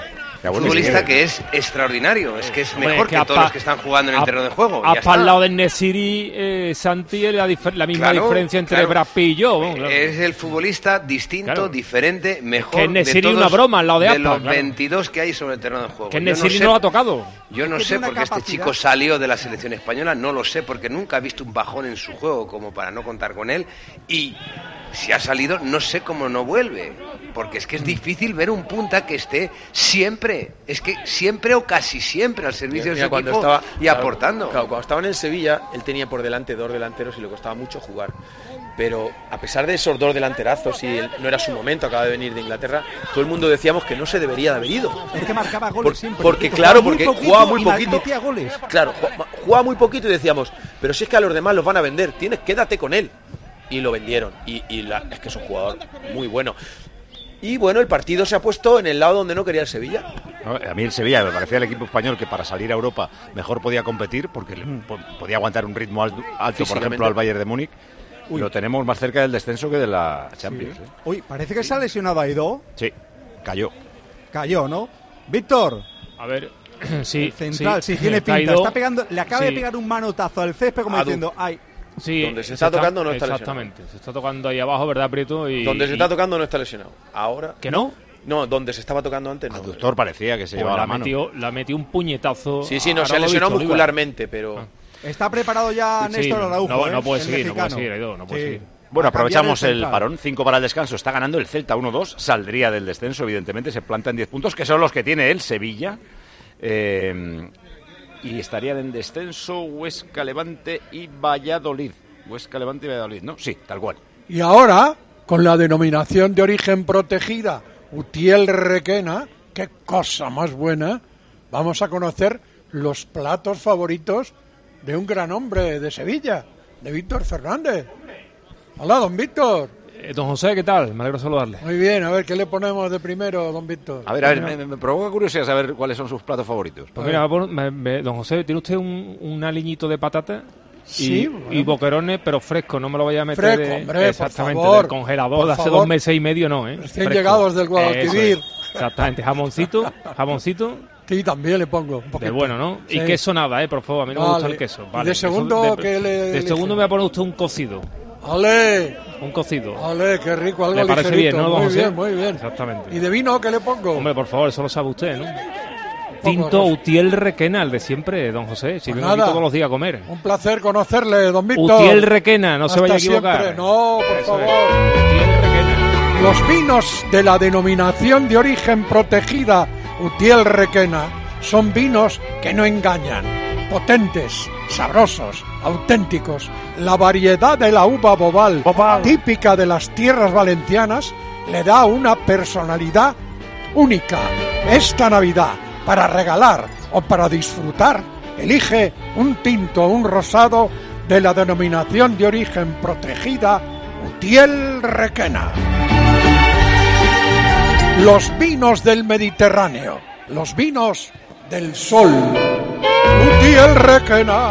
Un futbolista que es extraordinario, es que es mejor Hombre, que, que todos apa- los que están jugando en el a- terreno de juego. A ya para el está. lado del Nesiri, eh, Santi, la, dif- la misma Claro, diferencia entre claro. Brad Pitt y yo. Bueno, claro. Es el futbolista distinto, Claro. diferente, mejor que Nesiri de todos una broma al lado de Apa, los claro. veintidós que hay sobre el terreno de juego. Que Yo Nesiri sé- no lo ha tocado. Yo no Es que sé tiene por una qué este capacidad. chico salió de la selección española, no lo sé, porque nunca he visto un bajón en su juego como para no contar con él. Y si ha salido, no sé cómo no vuelve. Porque es que es difícil ver un punta que esté siempre, es que siempre o casi siempre al servicio Mira, de su cuando equipo estaba, y claro, aportando. Claro, cuando estaba en el Sevilla, él tenía por delante dos delanteros y le costaba mucho jugar. Pero a pesar de esos dos delanterazos, y él, no era su momento, acaba de venir de Inglaterra, todo el mundo decíamos que no se debería de haber ido. Es que marcaba goles Por- siempre. porque, Jugaba claro, muy porque poquito jugaba muy y ma- poquito. metía goles. Claro, jugaba, jugaba muy poquito y decíamos, pero si es que a los demás los van a vender, tienes, quédate con él. Y lo vendieron. Y, y la- es que es un jugador muy bueno. Y bueno, el partido se ha puesto en el lado donde no quería el Sevilla. No, a mí el Sevilla me parecía el equipo español que para salir a Europa mejor podía competir porque le- po- podía aguantar un ritmo alto, alto, por Físicamente. ejemplo, al Bayern de Múnich. Uy. Lo tenemos más cerca del descenso que de la Champions. ¿eh? Uy, parece que se ha lesionado Aidó. Sí, cayó. Cayó, ¿no? Víctor. A ver, sí. El central, sí, sí, tiene pinta. Caído. Está pegando, le acaba de Sí. pegar un manotazo al césped como Adu. diciendo, ay. Sí, Donde se está tocando no está Exactamente, se está tocando ahí abajo, ¿verdad, Prieto? Y, Donde se y- está tocando no está lesionado. Ahora. ¿Que no? No, donde se estaba tocando antes no. El doctor parecía que se Pues llevaba la la mano. metió, la metió un puñetazo. Sí, sí, no, Ahora se ha lo he lesionado visto, Oliva. muscularmente, pero. Está preparado ya Sí, Néstor no, Araujo. no, ¿eh? no puede El seguir, no puede mexicano. seguir, Aidó, no puede Sí. seguir. Bueno, Va a cambiar aprovechamos el central. parón, cinco para el descanso. Está ganando el Celta uno dos, saldría del descenso, evidentemente, se planta en diez puntos, que son los que tiene el Sevilla. Eh, y estarían en descenso Huesca, Levante y Valladolid. Huesca, Levante y Valladolid, ¿no? Sí, tal cual. Y ahora, con la denominación de origen protegida Utiel Requena, qué cosa más buena, vamos a conocer los platos favoritos de un gran hombre de Sevilla, de Víctor Fernández. Hola, don Víctor. Eh, don José, ¿qué tal? Me alegro saludarle. Muy bien, a ver, ¿qué le ponemos de primero, don Víctor? A ver, a ver, me, me provoca curiosidad saber cuáles son sus platos favoritos. Pues mira, bueno, me- me- don José, ¿tiene usted un, un aliñito de patata? Y, Sí, bueno. y boquerones, pero fresco, no me lo vaya a meter Fresco, de- hombre, por exactamente, favor, del congelador por de hace favor. dos meses y medio, no, ¿eh? Recién Fresco. llegados del Guadalquivir. Eso es. Exactamente, jamoncito, jamoncito, Sí, también le pongo un poquito. de bueno, ¿no? Y Sí. queso nada, ¿eh? Por favor, a mí no me Vale. gusta el queso. ¿Y Vale, de queso segundo de- qué le De elige? segundo me va a poner usted un cocido, ¡Ale! un cocido. ¡Ale, qué rico! Algo ¿Le parece ligerito. bien, no, don Muy José? bien, muy bien. Exactamente. ¿Y de vino qué le pongo? Hombre, por favor, eso lo sabe usted, ¿no? Poco, Tinto ¿no? Utiel Requena, el de siempre, don José. Si Pues vengo aquí nada. todos los días a comer. Un placer conocerle, don Víctor. Utiel Requena, no se Hasta vaya a equivocar. siempre. No, por Eso es. favor. Utiel Requena. Los vinos de la denominación de origen protegida Utiel Requena son vinos que no engañan, potentes, sabrosos, auténticos. La variedad de la uva bobal, típica de las tierras valencianas, le da una personalidad única. Esta Navidad, para regalar o para disfrutar, elige un tinto o un rosado de la denominación de origen protegida Utiel Requena. Los vinos del Mediterráneo, los vinos del sol. Utiel Requena,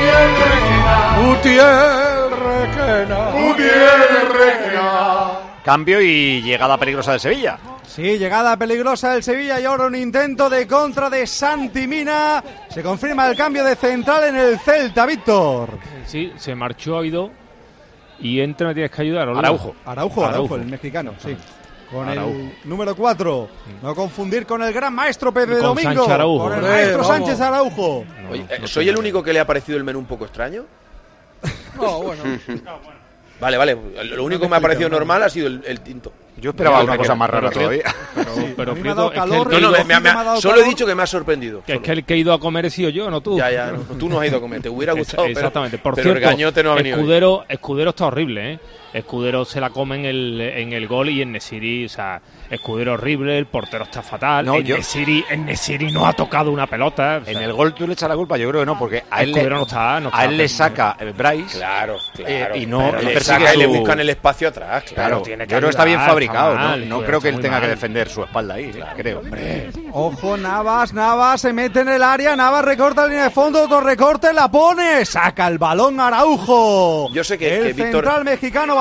Utiel Requena, Utiel Requena. Cambio y llegada peligrosa del Sevilla. Sí, llegada peligrosa del Sevilla y ahora un intento de contra de Santi Mina. Se confirma el cambio de central en el Celta, Víctor. Sí, se marchó Aidó y entra, me tienes que ayudar. Oliva. Araujo. Araujo, Araujo, el mexicano, sí. Con Araujo. el número cuatro. No confundir con el gran maestro Pepe Con Domingo. Sánchez Araujo. Con el Hombre, maestro vamos. Sánchez Araujo. Oye, eh, ¿soy el único que le ha parecido el menú un poco extraño? No, bueno. Vale, vale. Lo único que me ha parecido normal ha sido el, el tinto. Yo esperaba Pero una que- cosa más rara pero- todavía. Pero, pero a mí me ha Prieto, dado es que calor, el No, que- no, el me- me- me- me ha dado solo he calor. dicho que me ha sorprendido. que es solo. que el que ha ido a comer he sido yo, no tú. Ya, ya, no, tú no has ido a comer, te hubiera gustado. Ex- Exactamente. Pero, Por pero cierto, el gañote no ha venido. hoy. Escudero, Escudero está horrible, ¿eh? Escudero se la come en el, en el gol y en Nesiri, o sea, Escudero horrible, el portero está fatal. No, en, yo- Nesiri, en Nesiri no ha tocado una pelota. o sea, En el gol tú le echas la culpa, yo creo que no, porque a él, le, Escudero no está, no está, a él le pero- saca eh, Bryce. Claro, claro. Eh, y no- Pero él le persigue saca y le su- buscan el espacio atrás, claro. Claro, tiene yo que creo que está bien ayudar, fabricado, está ¿no? mal, No joder, creo que está él muy tenga que mal. defender su espalda ahí, creo. Ojo, Navas, Navas se mete en el área, Navas recorta la línea de fondo, otro recorte, la pone, saca el balón Araujo. Yo sé que- el que Víctor- central mexicano va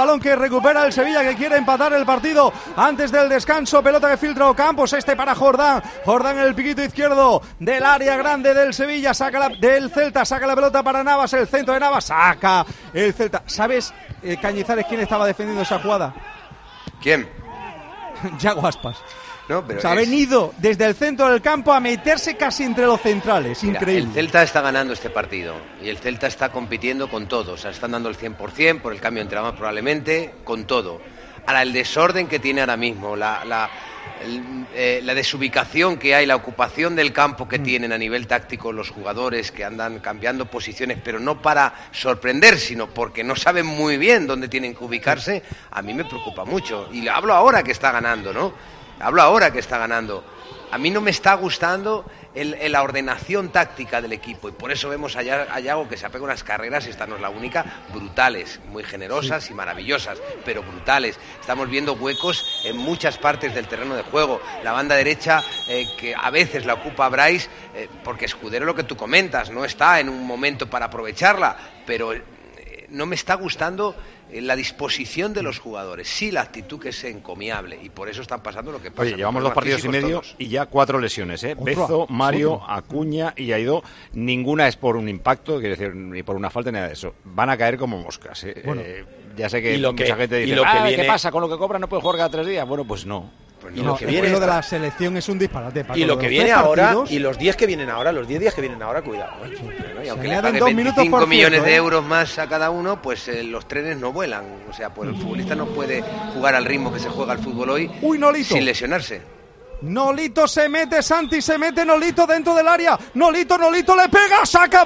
balón que recupera el Sevilla, que quiere empatar el partido antes del descanso. Pelota que filtra Ocampos, este para Jordán. Jordán en el piquito izquierdo del área grande del Sevilla, saca la, del Celta, saca la pelota para Navas, el centro de Navas, saca el Celta. ¿Sabes, eh, Cañizares, quién estaba defendiendo esa jugada? ¿Quién? Yago Aspas. No, pero o sea, ha es... venido desde el centro del campo a meterse casi entre los centrales. Mira, increíble. El Celta está ganando este partido y el Celta está compitiendo con todo. O sea, están dando el cien por ciento por el cambio de entrenador probablemente, con todo. Ahora, el desorden que tiene ahora mismo, la, la, el, eh, la desubicación que hay, la ocupación del campo que mm. tienen a nivel táctico los jugadores que andan cambiando posiciones, pero no para sorprender, sino porque no saben muy bien dónde tienen que ubicarse, a mí me preocupa mucho. Y hablo ahora que está ganando, ¿no? Hablo ahora que está ganando. A mí no me está gustando el, el, la ordenación táctica del equipo y por eso vemos a Yago que se apega unas carreras, y esta no es la única, brutales, muy generosas sí. y maravillosas, pero brutales. Estamos viendo huecos en muchas partes del terreno de juego. La banda derecha, eh, que a veces la ocupa Brais, eh, porque Escudero, lo que tú comentas, no está en un momento para aprovecharla, pero eh, no me está gustando la disposición de los jugadores, sí, la actitud que es encomiable y por eso están pasando lo que pasa. Oye, llevamos dos partidos y medio todos. Y ya cuatro lesiones, ¿eh? Bezo, Mario, otro. Acuña y Aidó. Ninguna es por un impacto, quiere decir, ni por una falta ni nada de eso. Van a caer como moscas, ¿eh? Bueno, eh ya sé que, mucha que, gente dice, ah, viene... ¿qué pasa? ¿Con lo que cobra no puede jugar cada tres días? Bueno, pues no. Pues no, lo que viene, lo de la selección es un disparate. Paco. Y lo que viene ahora, partidos, y los diez que vienen ahora, los diez días que vienen ahora, cuidado. ¿eh? Bueno, y aunque le paguen veinticinco millones cierto, de euros más a cada uno, pues eh, los trenes no vuelan. O sea, pues el futbolista no puede jugar al ritmo que se juega el fútbol hoy Uy, Nolito. sin lesionarse. Nolito se mete, Santi se mete, Nolito dentro del área. Nolito, Nolito le pega, saca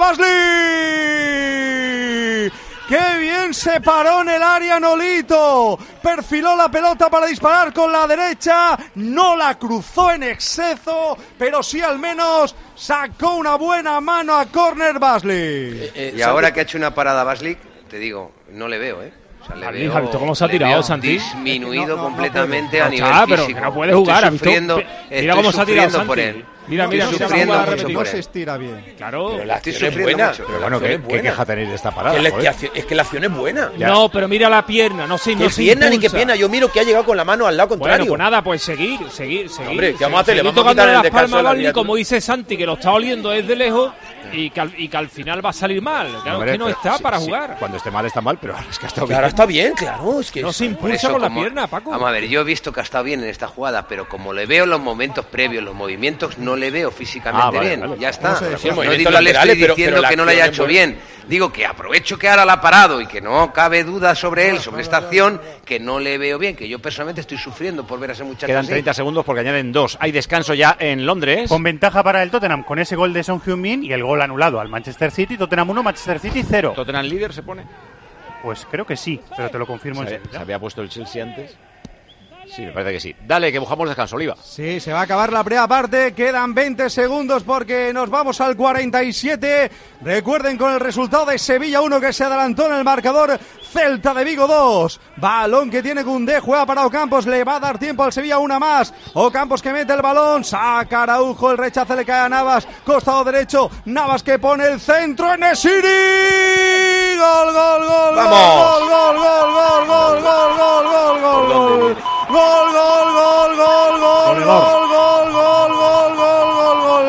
Basley. ¡Qué bien se paró en el área Nolito! Perfiló la pelota para disparar con la derecha, no la cruzó en exceso, pero sí al menos sacó una buena mano a córner Basley. Eh, eh, y ahora que ha hecho una parada Basley, te digo, no le veo, ¿eh? O sea, le veo, ¿Visto cómo se ha tirado, Santi? Disminuido no, no, completamente no a nivel ah, físico. Pero que no puede jugar. Estoy sufriendo, mira cómo se ha tirado, Santi. Por él. Mira, mira, estoy mira, sufriendo mira, mucho no por se él. estira bien. Claro. Pero la estoy acción sufriendo es buena. mucho. Pero bueno, ¿qué, ¿qué queja tenéis de esta parada? Que le, que, es que la acción es buena. Ya. No, pero mira la pierna, no sé, no se se pierna impulsa. ni que pierna, yo miro que ha llegado con la mano al lado contrario. Bueno, pues nada, pues seguir, seguir, seguir. Hombre, ¿qué seguir, vamos a hacer? Le vamos a tocándole quitar el las palmas descanso a de la Basley, criatura. como dice Santi, que lo está oliendo desde lejos y que, al, y que al final va a salir mal. Claro, Hombre, que no está sí, para sí. jugar. Cuando esté mal está mal, pero ahora es que ha estado bien. Claro, está bien, claro. Es que no se impulsa eso, con la como, pierna, Paco. Vamos a ver, yo he visto que ha estado bien en esta jugada, pero como le veo en los momentos previos, los movimientos, no le veo físicamente ah, vale, bien. Vale. Ya está. Sí, no, no, digo, le estoy pero, diciendo pero que no le haya es hecho buena. bien. Digo que aprovecho que ahora la ha parado y que no cabe duda sobre él, sobre esta acción, que no le veo bien, que yo personalmente estoy sufriendo por ver a ese muchacho. Quedan así. treinta segundos porque añaden dos. Hay descanso ya en Londres. Con ventaja para el Tottenham, con ese gol de Son Heung-min y el gol anulado al Manchester City. Tottenham uno, Manchester City cero. ¿Tottenham líder se pone? Pues creo que sí, pero te lo confirmo ¿Se, enseguida. ¿Se había puesto el Chelsea antes? Sí, me parece que sí. Dale, que buscamos descanso, Oliva. Sí, se va a acabar la primera parte. Quedan veinte segundos porque nos vamos al cuarenta y siete. Recuerden con el resultado de Sevilla uno que se adelantó en el marcador. Celta de Vigo dos. Balón que tiene Koundé, juega para Ocampos. Le va a dar tiempo al Sevilla una más. Ocampos que mete el balón. Saca Araujo, el rechazo le cae a Navas. Costado derecho. Navas que pone el centro en Nesiri. Gol, gol, gol. ¡Vamos! Gol, gol, gol, gol, gol, gol, gol, gol, gol, gol. Gol, gol, gol, gol, gol, gol, gol, gol, gol, gol, gol,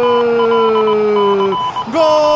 gol.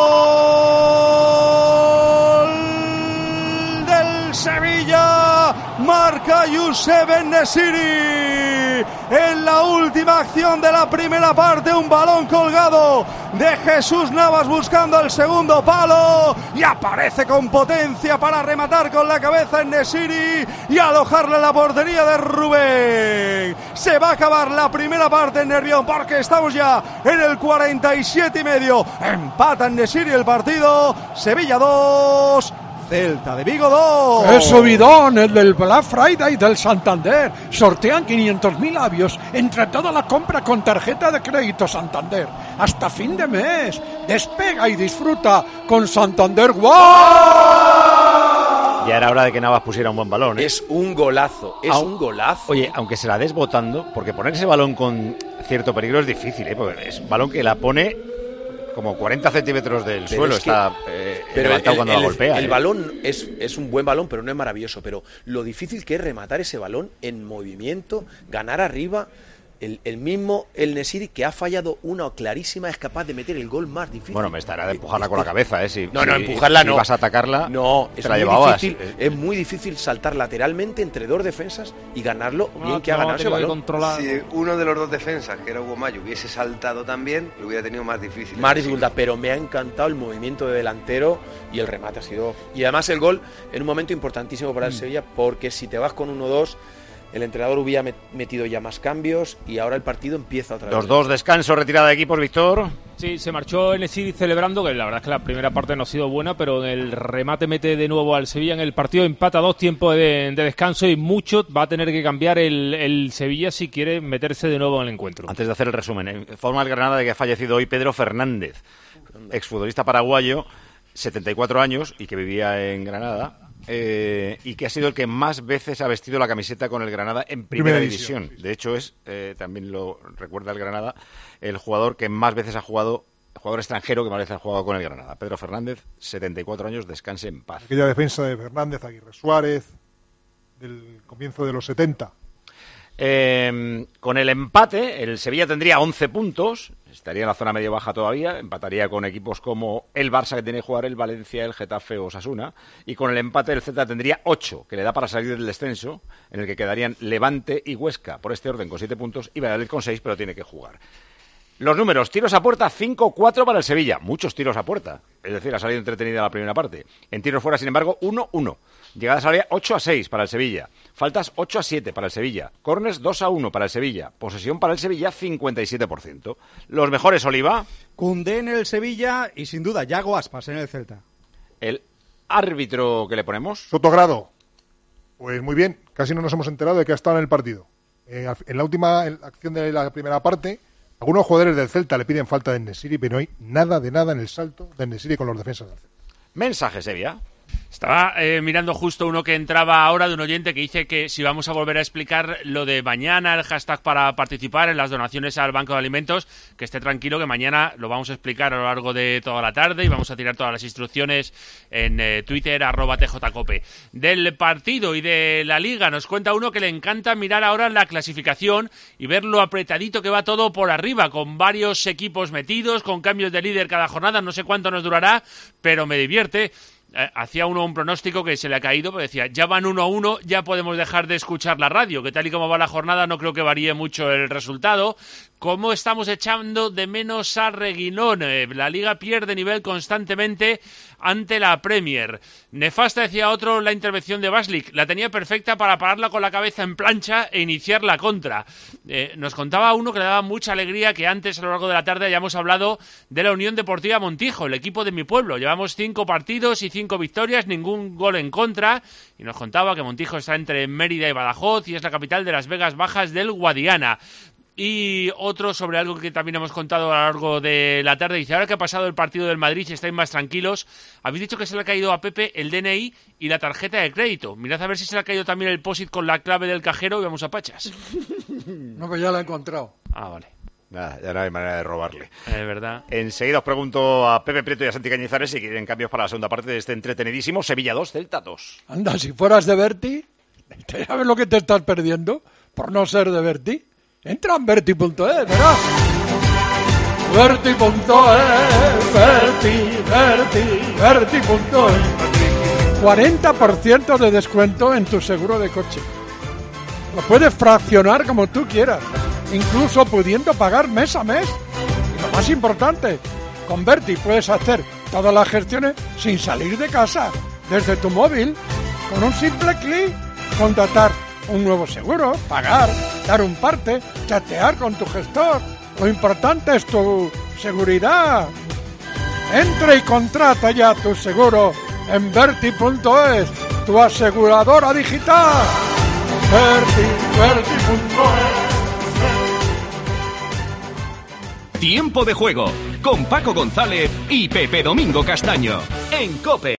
Gol del Sevilla. Marca Youssef En-Nesyri. En la última acción de la primera parte, un balón colgado de Jesús Navas buscando el segundo palo y aparece con potencia para rematar con la cabeza En-Nesyri y alojarle en la portería de Rubén. Se va a acabar la primera parte en Nervión porque estamos ya en el cuarenta y siete y medio. Empata En-Nesyri el partido. Sevilla dos, Celta de Vigo dos. ¡Qué subidón! El del Black Friday del Santander. Sortean quinientos mil avios entre toda la compra con tarjeta de crédito Santander. Hasta fin de mes. Despega y disfruta con Santander Wow. Ya era hora de que Navas pusiera un buen balón, ¿eh? Es un golazo, es Au, un golazo. Oye, aunque se la des botando, porque poner ese balón con cierto peligro es difícil, ¿eh? Porque es un balón que la pone como cuarenta centímetros del Pero suelo es que- está eh, Pero levantado el, cuando el- la golpea. el ¿eh? balón es, es un buen balón, pero no es maravilloso. Pero lo difícil que es rematar ese balón en movimiento, ganar arriba. El, el mismo El Nesiri, que ha fallado una clarísima, es capaz de meter el gol más difícil. Bueno, me estará de empujarla con la cabeza, ¿eh? Si, No, no, si- empujarla si no. vas a atacarla, No, te es la muy llevabas. difícil. Es muy difícil saltar lateralmente entre dos defensas y ganarlo bien que ha no, ganado ese tengo que balón. controlar. Si uno de los dos defensas, que era Hugo Mayo, hubiese saltado también, lo hubiera tenido más difícil. Más dificultad, pero me ha encantado el movimiento de delantero y el remate ha sido... Y además el gol en un momento importantísimo para el Mm. Sevilla, porque si te vas con uno dos, el entrenador hubiera met- metido ya más cambios y ahora el partido empieza otra vez. Los dos descansos, retirada de equipos, Víctor. Sí, se marchó en el City celebrando, que la verdad es que la primera parte no ha sido buena, pero en el remate mete de nuevo al Sevilla en el partido, empata dos tiempos de, de descanso y mucho va a tener que cambiar el, el Sevilla si quiere meterse de nuevo en el encuentro. Antes de hacer el resumen, en forma el Granada de que ha fallecido hoy Pedro Fernández, exfutbolista paraguayo, setenta y cuatro años y que vivía en Granada. Eh, y que ha sido el que más veces ha vestido la camiseta con el Granada en primera, Primera división. división, De hecho, es, eh, también lo recuerda el Granada, el jugador que más veces ha jugado, el jugador extranjero que más veces ha jugado con el Granada. Pedro Fernández, setenta y cuatro años, descanse en paz. Aquella defensa de Fernández, Aguirre Suárez, del comienzo de los setenta. Eh, con el empate, el Sevilla tendría once puntos, estaría en la zona medio-baja todavía, empataría con equipos como el Barça, que tiene que jugar el Valencia, el Getafe o Osasuna, y con el empate el Celta tendría ocho, que le da para salir del descenso, en el que quedarían Levante y Huesca, por este orden con siete puntos, y Valladolid con seis, pero tiene que jugar. Los números, tiros a puerta, cinco cuatro para el Sevilla, muchos tiros a puerta, es decir, ha salido entretenida la primera parte. En tiros fuera, sin embargo, uno uno. Llegadas a área, ocho a seis para el Sevilla. Faltas, ocho a siete para el Sevilla. Corners, dos a uno para el Sevilla. Posesión para el Sevilla, cincuenta y siete por ciento. Los mejores, Oliva. Koundé en el Sevilla y, sin duda, Yago Aspas en el Celta. El árbitro que le ponemos. Sotogrado. Pues muy bien, casi no nos hemos enterado de que ha estado en el partido. Eh, en la última en la acción de la primera parte, algunos jugadores del Celta le piden falta de Nesiri, pero no hay nada de nada en el salto de Nesiri con los defensas del Celta. Mensaje, Sevilla. Estaba eh, mirando justo uno que entraba ahora de un oyente que dice que si vamos a volver a explicar lo de mañana, el hashtag para participar en las donaciones al Banco de Alimentos, que esté tranquilo que mañana lo vamos a explicar a lo largo de toda la tarde y vamos a tirar todas las instrucciones en eh, Twitter, arroba tjcope. Del partido y de la Liga nos cuenta uno que le encanta mirar ahora la clasificación y ver lo apretadito que va todo por arriba, con varios equipos metidos, con cambios de líder cada jornada, no sé cuánto nos durará, pero me divierte. Eh, hacía uno un pronóstico que se le ha caído, pero decía, ya van uno a uno, ya podemos dejar de escuchar la radio, que tal y como va la jornada no creo que varíe mucho el resultado. ¿Cómo estamos echando de menos a Reguilón? Eh, la Liga pierde nivel constantemente ante la Premier. Nefasta, decía otro, la intervención de Baslik. La tenía perfecta para pararla con la cabeza en plancha e iniciar la contra. Eh, nos contaba uno que le daba mucha alegría que antes, a lo largo de la tarde, hayamos hablado de la Unión Deportiva Montijo, el equipo de mi pueblo. Llevamos cinco partidos y cinco victorias, ningún gol en contra. Y nos contaba que Montijo está entre Mérida y Badajoz y es la capital de las Vegas Bajas del Guadiana. Y otro sobre algo que también hemos contado a lo largo de la tarde. Dice, ahora que ha pasado el partido del Madrid y estáis más tranquilos, habéis dicho que se le ha caído a Pepe el D N I y la tarjeta de crédito. Mirad a ver si se le ha caído también el POSIT con la clave del cajero y vamos a pachas. No, pues ya la he encontrado. Ah, vale. Nada, ya no hay manera de robarle. Es verdad. Enseguida os pregunto a Pepe Prieto y a Santi Cañizares si quieren cambios para la segunda parte de este entretenidísimo Sevilla dos, Celta dos. Anda, si fueras de Berti, ¿sabes lo que te estás perdiendo por no ser de Berti? Entra en Berti punto es, verás. Berti punto es, Berti, Berti, Berti punto es. cuarenta por ciento de descuento en tu seguro de coche. Lo puedes fraccionar como tú quieras, incluso pudiendo pagar mes a mes. Y lo más importante, con Berti puedes hacer todas las gestiones sin salir de casa, desde tu móvil, con un simple clic, contratar un nuevo seguro, pagar, dar un parte, chatear con tu gestor. Lo importante es tu seguridad. Entra y contrata ya tu seguro en Berti punto es, tu aseguradora digital. Berti, Berti punto es. Tiempo de juego con Paco González y Pepe Domingo Castaño en COPE.